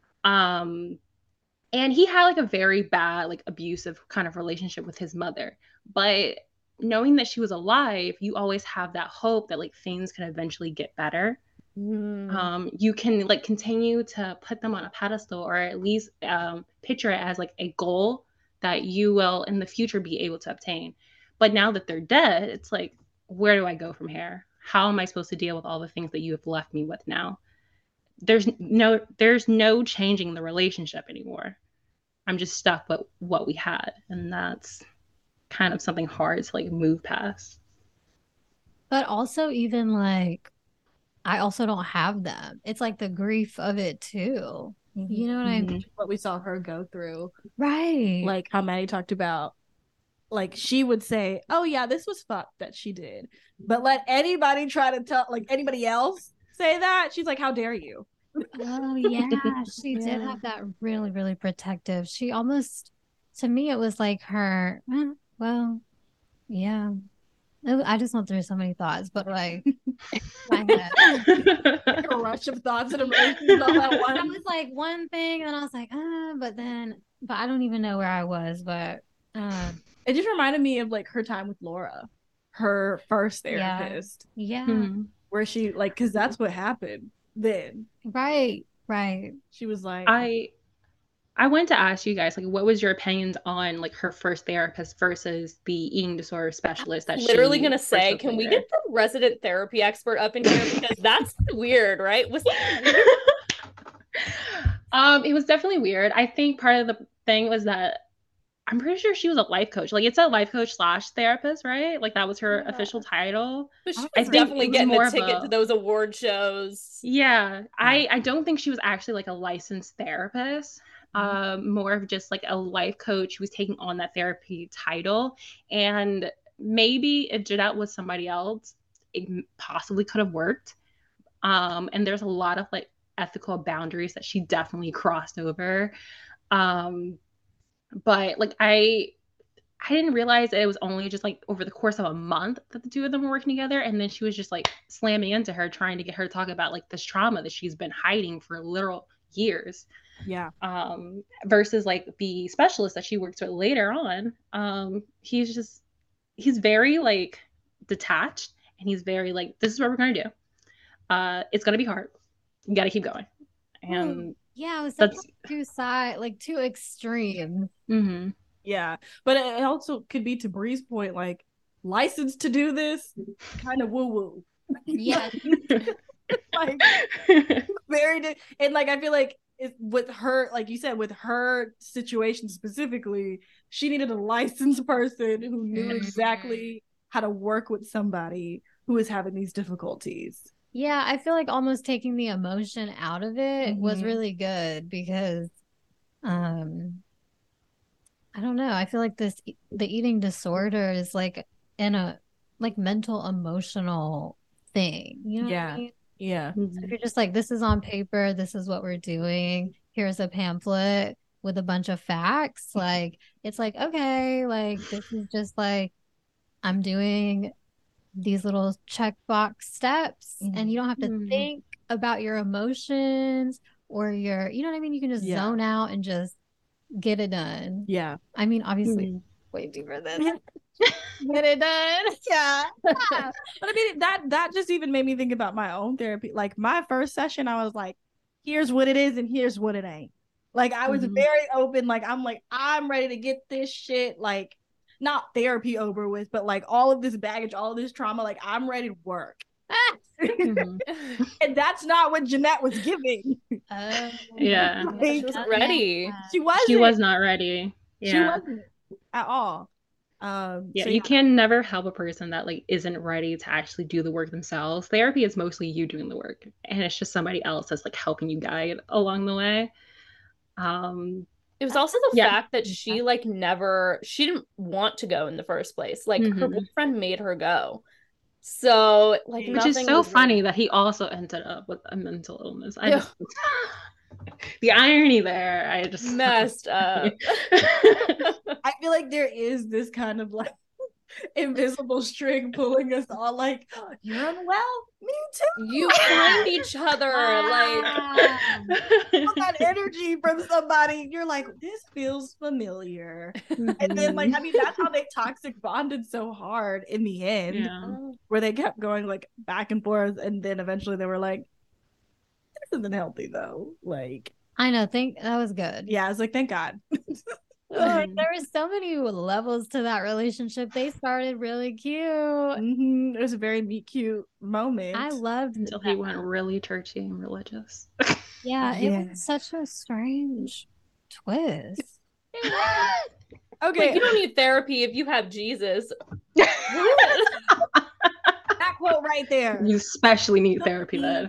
Um, and he had like a very bad, like abusive kind of relationship with his mother. But knowing that she was alive, you always have that hope that like things can eventually get better. Mm. Um, you can like continue to put them on a pedestal, or at least um, picture it as like a goal that you will in the future be able to obtain. But now that they're dead, it's like, where do I go from here? How am I supposed to deal with all the things that you have left me with now? There's no, there's no changing the relationship anymore. I'm just stuck with what we had. And that's kind of something hard to like move past. But also even like, I also don't have them. It's like the grief of it too. Mm-hmm. You know what mm-hmm. I mean? What we saw her go through. Right. Like how Maddie talked about, like she would say, oh yeah, this was fucked that she did. But let anybody try to tell, like anybody else say that, she's like, how dare you? Oh yeah, she yeah. did have that really, really protective. She almost, to me, it was like her, eh, well, yeah. I just went through so many thoughts, but like, my head. Like a rush of thoughts and emotions all at once. I was like one thing, and I was like, ah, but then, but I don't even know where I was. But uh, it just reminded me of like her time with Laura, her first therapist. Yeah, yeah. Mm-hmm. Where she like, because that's what happened then. Right, right. She was like, I. I wanted to ask you guys, like, what was your opinions on like her first therapist versus the eating disorder specialist that I'm literally she gonna say, can we get the resident therapy expert up in here, because that's weird, right? Was that weird? um, it was definitely weird. I think part of the thing was that I'm pretty sure she was a life coach. Like, it's a life coach slash therapist, right? Like that was her yeah. official title. But she was I definitely was getting a ticket a... to those award shows. Yeah, yeah, I I don't think she was actually like a licensed therapist. Um, more of just like a life coach who was taking on that therapy title. And maybe if Jeanette was somebody else, it possibly could have worked. Um, and there's a lot of like ethical boundaries that she definitely crossed over. Um, but like I I didn't realize that it was only just like over the course of a month that the two of them were working together. And then she was just like slamming into her, trying to get her to talk about like this trauma that she's been hiding for literal years. Yeah. Um, versus like the specialist that she works with later on. Um, he's just, he's very like detached, and he's very like, this is what we're going to do. Uh, it's going to be hard. You got to keep going. And yeah, it was that's two side, like two extremes. Mm-hmm. Yeah, but it also could be, to Bree's point, like licensed to do this, kind of woo woo. Yeah, like very, di- and like I feel like it, with her, like you said, with her situation specifically, she needed a licensed person who knew exactly how to work with somebody who is having these difficulties. Yeah, I feel like almost taking the emotion out of it Mm-hmm. was really good because, um. I don't know. I feel like this the eating disorder is like in a like mental emotional thing. You know Yeah. what I mean? Yeah. So if you're just like, this is on paper, this is what we're doing. Here's a pamphlet with a bunch of facts. Like it's like, okay, like this is just like I'm doing these little checkbox steps, mm-hmm. and you don't have to mm-hmm. think about your emotions or your, you know what I mean? You can just yeah. zone out and just get it done. Yeah. I mean, obviously, mm. way deeper than get it done. Yeah. yeah. But I mean, that that just even made me think about my own therapy. Like my first session, I was like, here's what it is and here's what it ain't. Like I was mm-hmm. very open. Like I'm like, I'm ready to get this shit, like not therapy over with, but like all of this baggage, all of this trauma, like I'm ready to work. mm-hmm. And that's not what Jeanette was giving. Uh, yeah, like, she wasn't ready. She was. She was not ready. Yeah. She wasn't at all. Um, yeah, so you yeah. can never help a person that like isn't ready to actually do the work themselves. Therapy is mostly you doing the work, and it's just somebody else that's like helping you guide along the way. Um, it was also the yeah. fact that she like never, she didn't want to go in the first place. Like mm-hmm. her boyfriend made her go. So like, which is so funny really... that he also ended up with a mental illness. I just, the irony there, I just messed up. I feel like there is this kind of like invisible string pulling us all. Like, oh, you're unwell, me too. You find each other like that energy from somebody. You're like, this feels familiar, and then like I mean that's how they toxic bonded so hard in the end, yeah. where they kept going like back and forth, and then eventually they were like, this isn't healthy though. Like I know, think that was good. Yeah, I was like, thank God. Like, there were so many levels to that relationship. They started really cute. Mm-hmm. It was a very meet cute moment. I loved until that. He went really churchy and religious. Yeah, yeah, it was such a strange twist. Okay, like, you don't need therapy if you have Jesus. That quote right there. You especially need therapy then.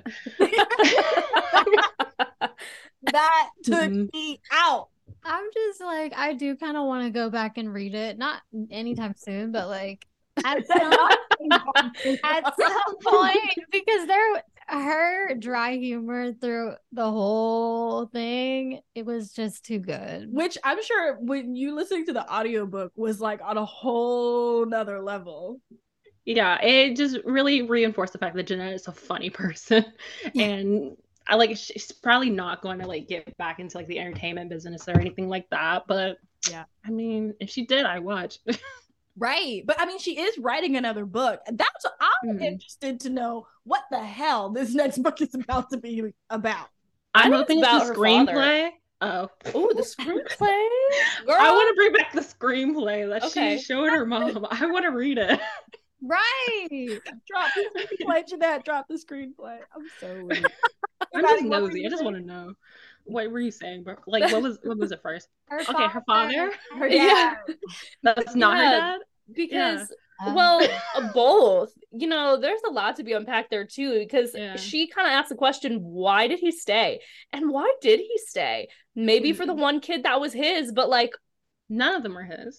That took mm-hmm. me out. I'm just like, I do kind of want to go back and read it. Not anytime soon, but like at some, at some point, because there, her dry humor through the whole thing, it was just too good. Which I'm sure when you listening to the audiobook was like on a whole nother level. Yeah, it just really reinforced the fact that Jeanette is a funny person. Yeah. And I like she's probably not going to like get back into like the entertainment business or anything like that, but yeah, I mean, if she did, I watch. Right, but I mean, she is writing another book. That's what I'm mm. interested to know what the hell this next book is about to be about. I'm hoping it's, it's the screenplay. Oh, oh, the screenplay! Girl. I want to bring back the screenplay that okay. she showed her mom. I want to read it. Right. Drop the screenplay, Jeanette. Drop the screenplay. I'm so weak. I'm just nosy. I just want to know. What were you saying, bro? Like, what was what was it first? Her okay, father. her father. Her dad. Yeah. That's not yeah, her dad. Because yeah. well, both. You know, there's a lot to be unpacked there too. Because yeah. she kind of asked the question, why did he stay, and why did he stay? Maybe mm-hmm. for the one kid that was his, but like, none of them are his.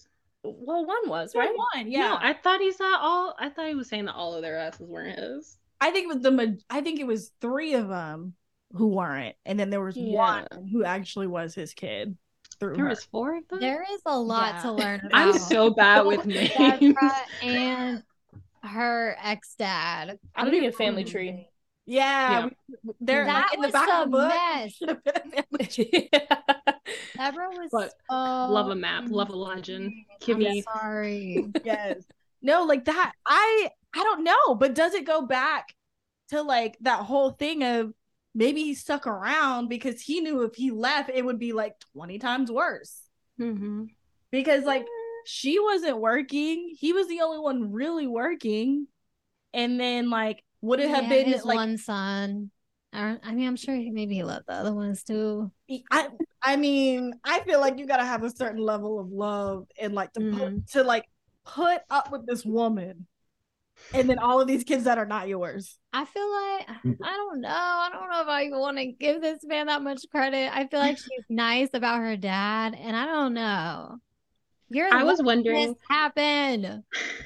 Well, one was, right? One, yeah. No, I thought he said all. I thought he was saying that all of their asses weren't his. I think it was the. I think it was three of them who weren't, and then there was Yeah. one who actually was his kid. Through There her. was four of them. There is a lot Yeah. to learn about. I'm so bad with names. Deborah and her ex-dad. I don't need a family tree. Yeah, Yeah. we- they're That like, in the was back a of the book. mess. Should have been a family tree. Deborah was But so love a map, love a legend. Give I'm me. sorry. Yes. No, like that. I I don't know, but does it go back to like that whole thing of maybe he stuck around because he knew if he left, it would be like twenty times worse. Mm-hmm. Because like she wasn't working, he was the only one really working, and then like would it have Yeah, been his like one son? I I mean, I'm sure he maybe he loved the other ones too. I I mean, I feel like you gotta have a certain level of love and like to Mhm. put to like put up with this woman and then all of these kids that are not yours. I feel like I don't know. I don't know if I want to give this man that much credit. I feel like she's nice about her dad, and I don't know. You're I was letting wondering. this happen.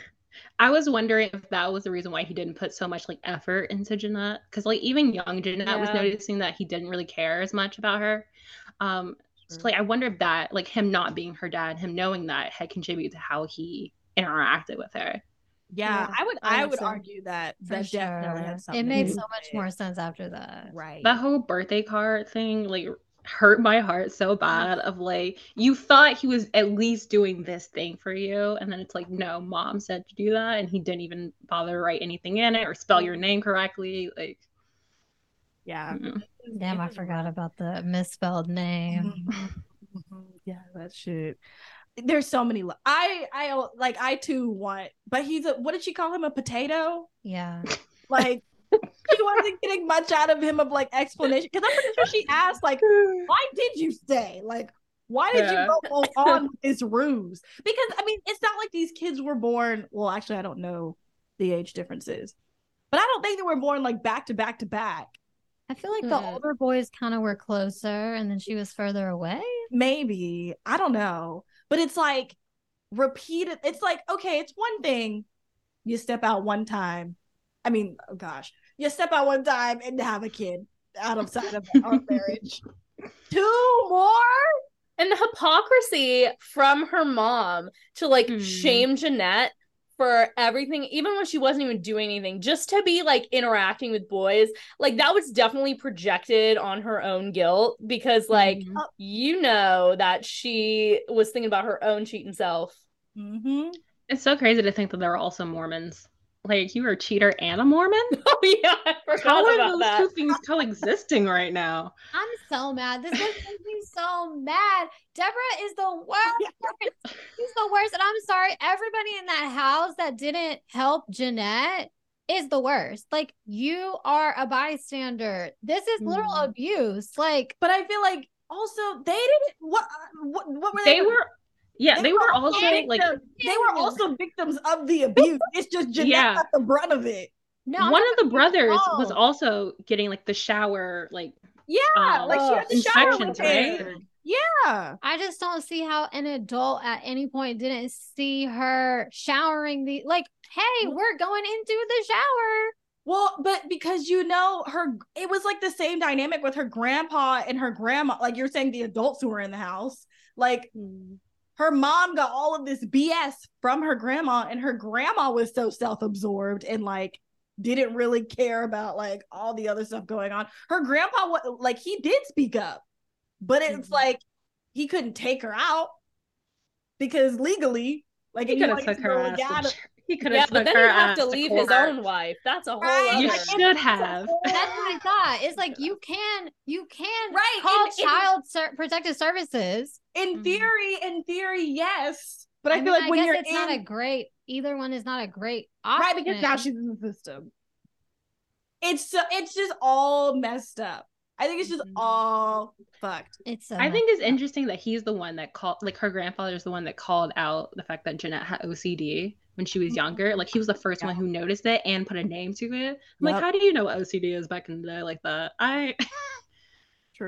I was wondering if that was the reason why he didn't put so much like effort into Jeanette, because like even young Jeanette was Yeah. noticing that he didn't really care as much about her. Um, so like I wonder if that, like him not being her dad, him knowing that, had contributed to how he interacted with her. Yeah, Yeah, I would I I think would so. argue that For that definitely sure. has something It to made do so with much it. more sense after that. Right. That whole birthday card thing like hurt my heart so bad. Of like, you thought he was at least doing this thing for you, and then it's like, no, mom said to do that, and he didn't even bother to write anything in it or spell your name correctly. Like, Yeah. mm. Damn, I forgot about the misspelled name. Yeah, that shit. There's so many. lo- I I like I too want, but he's a. What did she call him? A potato? Yeah. Like she wasn't getting much out of him of like explanation because I'm pretty sure she asked like, why did you stay? Like, why did Yeah. you go on with this ruse? Because I mean, it's not like these kids were born. Well, actually, I don't know the age differences, but I don't think they were born like back to back to back. I feel like the Mm. older boys kind of were closer and then she was further away. Maybe I don't know, but it's like repeated. It's like okay, it's one thing you step out one time. I mean, oh gosh, you step out one time and have a kid outside of our marriage. Two more. And the hypocrisy from her mom to like Mm. shame Jeanette for everything, even when she wasn't even doing anything, just to be like interacting with boys. Like that was definitely projected on her own guilt because like Mhm. you know that she was thinking about her own cheating self. Mm-hmm. It's so crazy to think that they're also Mormons. Like, you were a cheater and a Mormon? Oh yeah, I forgot How are about those that. two things coexisting right now? I'm so mad. This makes me so mad. Deborah is the worst. She's the worst. And I'm sorry, everybody in that house that didn't help Jeanette is the worst. Like, you are a bystander. This is literal Mm. abuse. Like, But I feel like also they didn't. What? What, what were they? They were, yeah, they were also victims- like, they were also victims of the abuse. It's just Jeanette Yeah. got the brunt of it. no, I'm one talking of the brothers Oh. was also getting like the shower, like, Yeah, um, like she had to shower with inspections, right? him. Yeah. I just don't see how an adult at any point didn't see her showering the like, hey, we're going into the shower. Well, but because you know her, it was like the same dynamic with her grandpa and her grandma. Like you're saying, the adults who were in the house, like her mom got all of this B S from her grandma, and her grandma was so self-absorbed and like didn't really care about like all the other stuff going on. Her grandpa, wa- like he did speak up, but it's Mhm. like he couldn't take her out because legally, like He if you could have wanna get took to her the ass. legality- to- He could Yeah, have but took then her he'd have ass to to leave his court. own wife. That's a whole Right. You other. should have. That's what I thought. It's like you can you can Right, call and- and- child ser- protective services. in Mhm. theory, in theory, yes. But I, I feel mean, like when guess you're it's in not a great either one is not a great option. right because now she's in the system. It's so it's just all messed up. I think it's just Mhm. all fucked. It's so I think messed it's interesting that he's the one that called, like her grandfather's the one that called out the fact that Jeanette had O C D when she was younger. Like he was the first one who noticed it and put a name to it. I'm like, Yep. how do you know what O C D is back in the day like that? I True.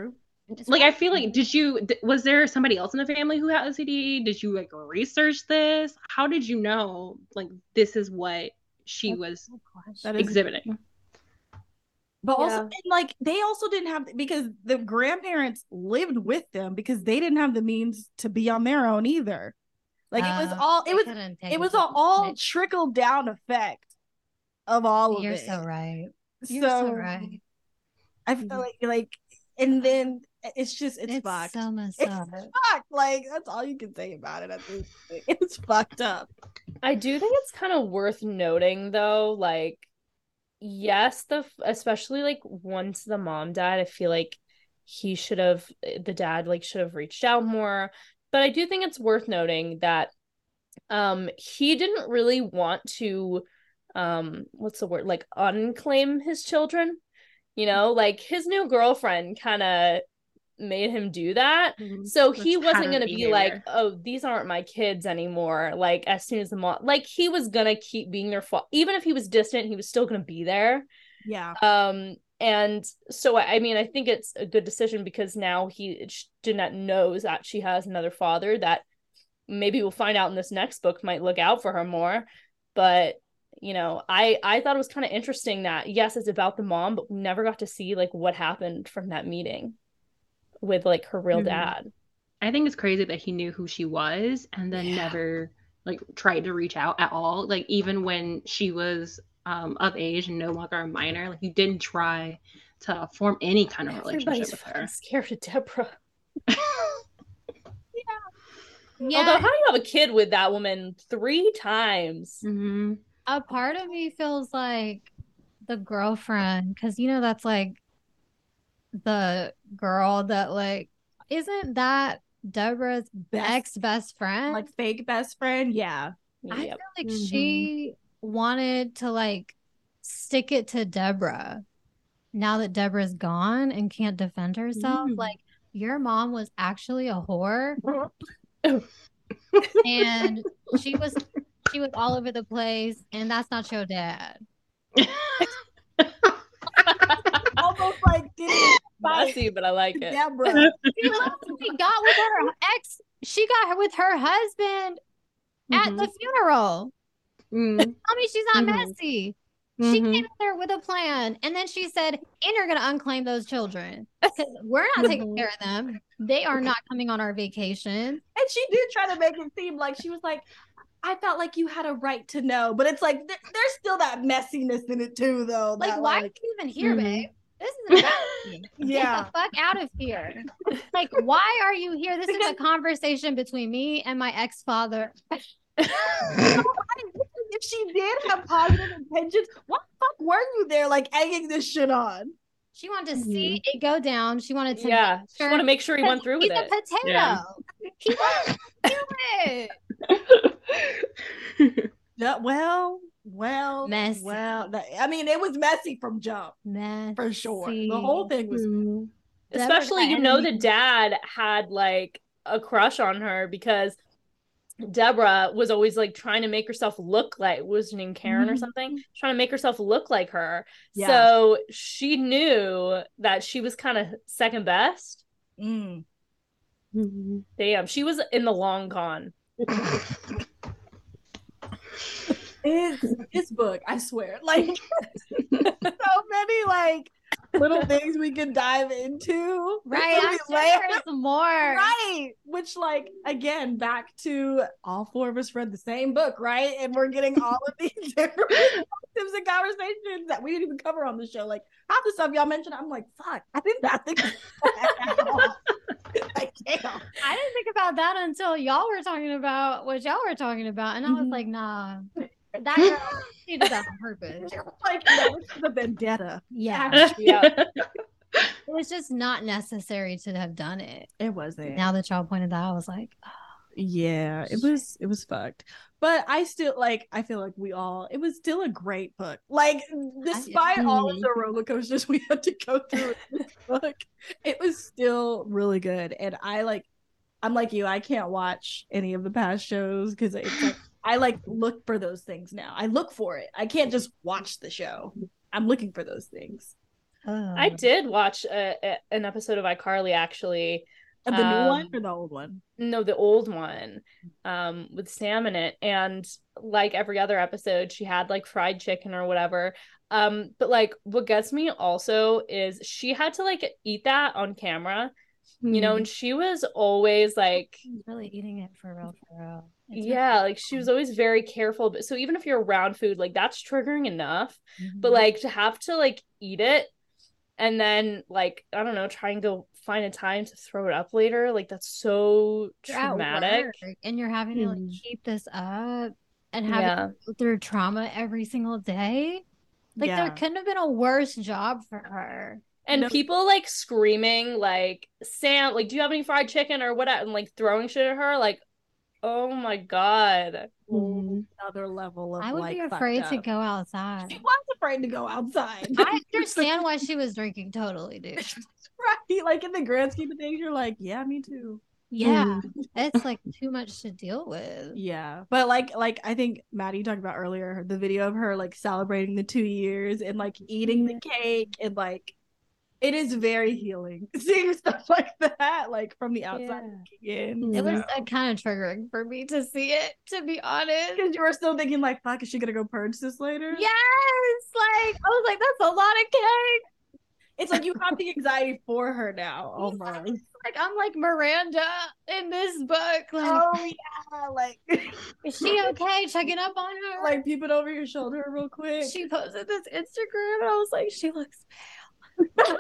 like I feel like did you was there somebody else in the family who had O C D? Did you like research this? How did you know like this is what she was that is exhibiting? But Yeah. also, and like, they also didn't have, because the grandparents lived with them because they didn't have the means to be on their own either. Like, it was Uh, all, they it was, couldn't take it it was to all, all the- trickle down effect of all of You're it. so right. You're so, So, right. I feel like, like, and then it's just, it's, It's fucked. so messed It's up. fucked. Like, that's all you can say about it at this point. It's fucked up. I do think it's kind of worth noting though, like, yes, the especially like once the mom died, I feel like he should have the dad like should have reached out more. But I do think it's worth noting that um he didn't really want to um what's the word, like unclaim his children. You know, like his new girlfriend kind of made him do that. Mhm. So That's he wasn't pattern going to be behavior. like, oh, these aren't my kids anymore. Like, as soon as the mom, like, he was going to keep being their fault. Even if he was distant, he was still going to be there. Yeah. Um, and so, I mean, I think it's a good decision because now he, Jeanette knows that she has another father that maybe we'll find out in this next book might look out for her more. But, you know, I, I thought it was kind of interesting that, yes, it's about the mom, but we never got to see, like, what happened from that meeting with like her real Mhm. dad. I think it's crazy that he knew who she was and then Yeah. never like tried to reach out at all. Like even when she was um of age and no longer a minor, like he didn't try to form any kind of relationship Everybody's with fucking her. scared of Deborah. Yeah, Although, how do you have a kid with that woman three times? Mm-hmm. a part of me feels like the girlfriend, because you know that's like the girl that like isn't that Deborah's Best, ex best friend? like, fake best friend. Yeah. I Yep. feel like Mhm. she wanted to like stick it to Deborah now that Deborah's gone and can't defend herself. Mm. Like, your mom was actually a whore and she was she was all over the place, and that's not your dad. Almost like getting Messy, but I like it. Deborah. She literally got with her ex. She got her with her husband at Mhm. the funeral. Mm. Tell me she's not Mhm. messy. She Mhm. came in there with a plan, and then she said, "And you're gonna unclaim those children because we're not taking Mhm. care of them. They are not coming on our vacation." And she did try to make it seem like she was like, I felt like you had a right to know. But it's like, there, there's still that messiness in it too, though. Like, that, why are like, you even here, Mhm. babe? This isn't about you. yeah. Get the fuck out of here. Like, why are you here? This is a conversation between me and my ex-father. If she did have positive intentions, why the fuck were you there, like, egging this shit on? She wanted to see it go down. She wanted to Yeah, make just sure- want to make sure he went through He's with a it. potato. Yeah. He wanted to do it. Yeah, well, well, Messy. well. that- I mean, it was messy from jump, Messy. for sure. The whole thing was. Mm. Deborah Especially, got you know, the enemies. dad had like a crush on her because Deborah was always like trying to make herself look like, was her name Karen or something? Trying to make herself look like her. Yeah. So she knew that she was kind of second best. Mm. Mhm. Damn, she was in the long con. It's this book, I swear. Like, so many like little things we can dive into. There's Right. so I'm many sure layers. there's more. Right. Which, like, again, back to all four of us read the same book, right? And we're getting all of these different perspectives and conversations that we didn't even cover on the show. Like, half the stuff y'all mentioned, I'm like, fuck, I did not think of that at all. Like, damn. I didn't think about that until y'all were talking about what y'all were talking about. And I was Mhm. like, nah, that girl, she did that on purpose. Like, that was the vendetta. Yeah. Yeah. It was just not necessary to have done it. It wasn't. Now that y'all pointed that out, I was like, oh, Yeah, it was it was fucked. But I still like I feel like we all it was still a great book. Like despite all of the roller coasters we had to go through in this book, it was still really good. And I like I'm like you, I can't watch any of the past shows because it's like I like look for those things now. I look for it. I can't just watch the show. I'm looking for those things. Oh. I did watch a, a, an episode of iCarly actually. Uh, the new Um, one or the old one? No, the old one, um, with Sam in it. And like every other episode, she had like fried chicken or whatever. Um, but like what gets me also is she had to like eat that on camera, you know, and she was always like She's really eating it for real, for real. It's yeah, really like she was always very careful. But so even if you're around food, like that's triggering enough. Mhm. But like to have to like eat it and then like I don't know, try and go find a time to throw it up later, like that's so You're at traumatic. work and you're having to like Mhm. keep this up and having Yeah. to go through trauma every single day. Like Yeah. there couldn't have been a worse job for her. And No. people like screaming like Sam, like do you have any fried chicken or what, and like throwing shit at her, like oh my god. Mhm. Another level of I would like be fucked afraid to up. go outside. She was afraid to go outside. I understand why she was drinking totally, dude. Right, like in the grand scheme of things, you're like, yeah, me too. Yeah, it's like too much to deal with. Yeah, but like, like I think Maddie you talked about earlier, the video of her like celebrating the two years and like eating the cake and like, it is very healing seeing stuff like that, like from the outside looking in. It was so- uh, kind of triggering for me to see it, to be honest. Because you were still thinking like, fuck, is she gonna go purge this later? Yes, like I was like, that's a lot of cake. It's like you have the anxiety for her now, almost. Like I'm like Miranda in this book. Like, Oh yeah, like is she okay? Checking up on her. like peeping over your shoulder real quick. she posted this Instagram, and I was like, she looks pale.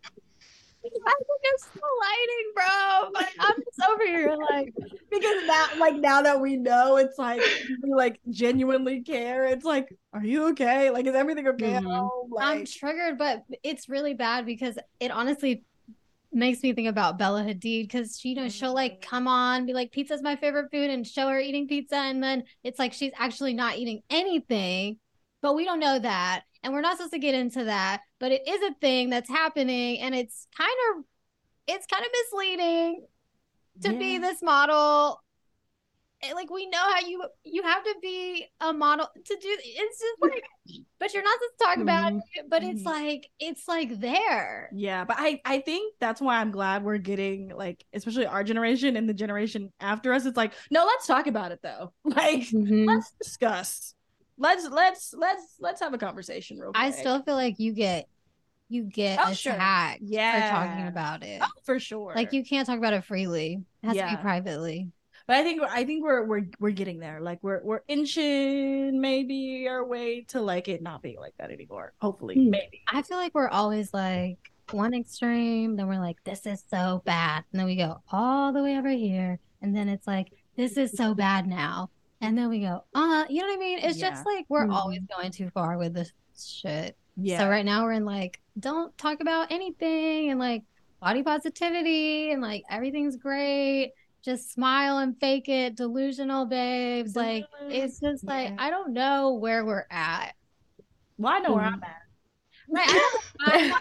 I think it's the lighting, bro. But I'm just over here like, Because now, like now that we know, it's like we like genuinely care. It's like, are you okay? Like, is everything okay at Mhm. home? I'm Like, triggered, but it's really bad because it honestly makes me think about Bella Hadid because she, you know, she'll like come on, be like, pizza's my favorite food, and show her eating pizza, and then it's like she's actually not eating anything, but we don't know that, and we're not supposed to get into that, but it is a thing that's happening, and it's kind of, it's kind of misleading to be Yeah. this model. And, like we know how you you have to be a model to do it's just like, but you're not supposed to talk about Mhm. it, but it's Mhm. like it's like there. yeah, but I I think that's why I'm glad we're getting like, especially our generation and the generation after us. It's like, no, let's talk about it though. Like, Mhm. let's discuss. Let's let's let's let's have a conversation real quick. I still feel like you get you get Oh, sure. attacked for talking Yeah. about it. oh, for sure. Like you can't talk about it freely. It has to Yeah. be privately. But I think I think we're we're we're getting there. Like we're we're inching maybe our way to like it not being like that anymore. Hopefully, Hmm. maybe. I feel like we're always like one extreme, then we're like, this is so bad. And then we go all the way over here. And then it's like, this is so bad now. And then we go, uh, you know what I mean? It's just Yeah. like we're Mhm. always going too far with this shit. Yeah. So right now we're in like, don't talk about anything and like body positivity and like everything's great. Just smile and fake it, delusional babes. Like it's just like Yeah. I don't know where we're at. Well, I know where I'm Mhm. at. Right? I,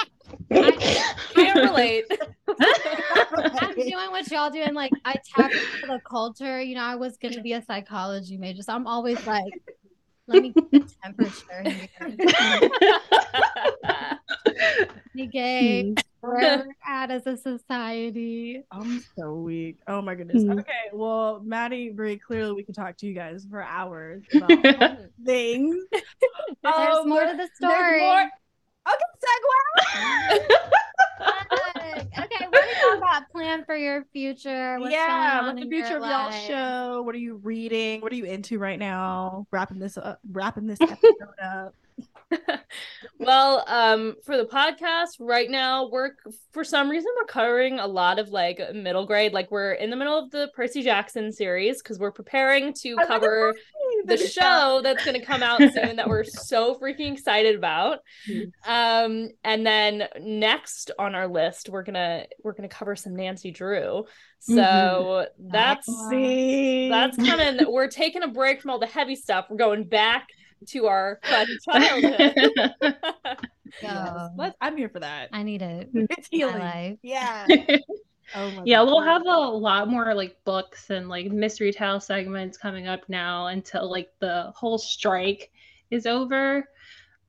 I, Can't relate. I'm doing what y'all do, and like I tap into the culture. You know, I was gonna be a psychology major, so I'm always like, let me get the temperature here. Be gay, Mhm. where we're at as a society. I'm so weak. Oh my goodness. Mhm. Okay. Well, Maddie, very clearly we could talk to you guys for hours about things. There's Um, more to the there's story. more- Okay, segue. Okay, what do y'all got planned for your future? What's yeah, going on what's the in future your of y'all's life? show? What are you reading? What are you into right now? Wrapping this up, wrapping this episode up. Well, um, for the podcast right now, we're for some reason we're covering a lot of like middle grade. Like we're in the middle of the Percy Jackson series because we're preparing to I was like, cover the Yeah. show that's going to come out soon that we're so freaking excited about. Um, and then next on our list, we're gonna we're gonna cover some Nancy Drew. So that's See, that's kind of we're taking a break from all the heavy stuff. We're going back to our fun childhood. Yes. Go. Let's, I'm here for that. I need it. It's My healing. life. Yeah. Oh my Yeah, we'll goodness. have a lot more like books and like mystery tale segments coming up now until like the whole strike is over.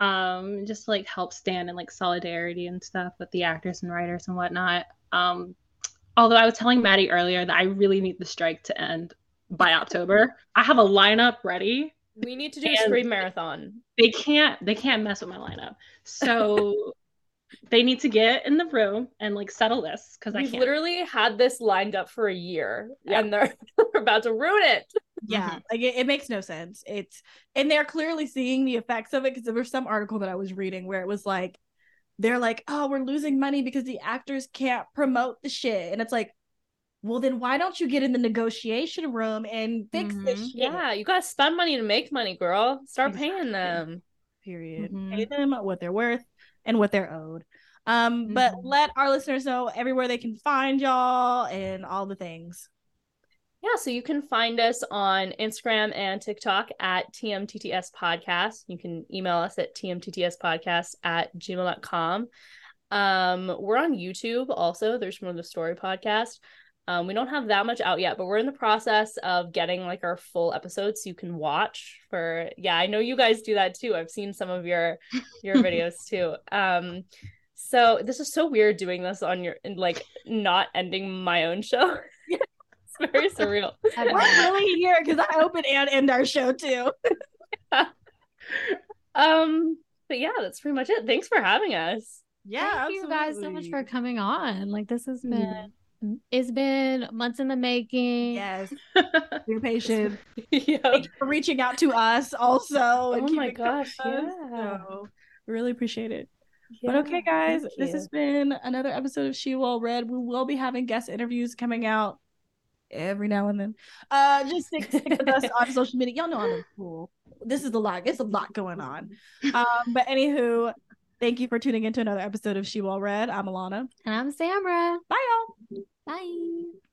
um, just to, like help stand in like solidarity and stuff with the actors and writers and whatnot. Um, although I was telling Maddie earlier that I really need the strike to end by October. I have a lineup ready. We need to do a scream marathon. They can't they can't mess with my lineup. So they need to get in the room and like settle this because I We've can't. literally had this lined up for a year, yep. and they're, they're about to ruin it. Yeah, mm-hmm. like it, it makes no sense. It's and they're clearly seeing the effects of it because there was some article that I was reading where it was like they're like, oh, we're losing money because the actors can't promote the shit, and it's like, well, then why don't you get in the negotiation room and fix mm-hmm. this shit? Yeah, you gotta spend money to make money, girl. Start exactly. paying them. Period. Mm-hmm. Pay them what they're worth and what they're owed. Um, mm-hmm. But let our listeners know everywhere they can find y'all and all the things. Yeah, so you can find us on Instagram and TikTok at T M T T S Podcast. You can email us at T M T T S Podcast at gmail dot com. Um, we're on YouTube also. There's More the Story Podcast. Um, we don't have that much out yet, but we're in the process of getting like our full episodes so you can watch for, yeah, I know you guys do that too. I've seen some of your, your videos too. Um, so this is so weird doing this on your, like not ending my own show. It's very surreal. I'm really here because I open and end our show too. Yeah. Um, but yeah, that's pretty much it. Thanks for having us. Yeah, thank absolutely. you guys so much for coming on. Like this has been mm. It's been months in the making. Yes. Be patient. Yeah. Thank you for reaching out to us also. Oh my gosh. Yeah. So, we really appreciate it. Yeah, but okay, guys, this has been another episode of She Well Read. We will be having guest interviews coming out every now and then. Uh, just stick, stick with us on social media. Y'all know I'm cool. This is a lot. It's a lot going on. Um, but anywho, thank you for tuning into another episode of She Well Read. I'm Alana. And I'm Samra. Bye, y'all. Bye.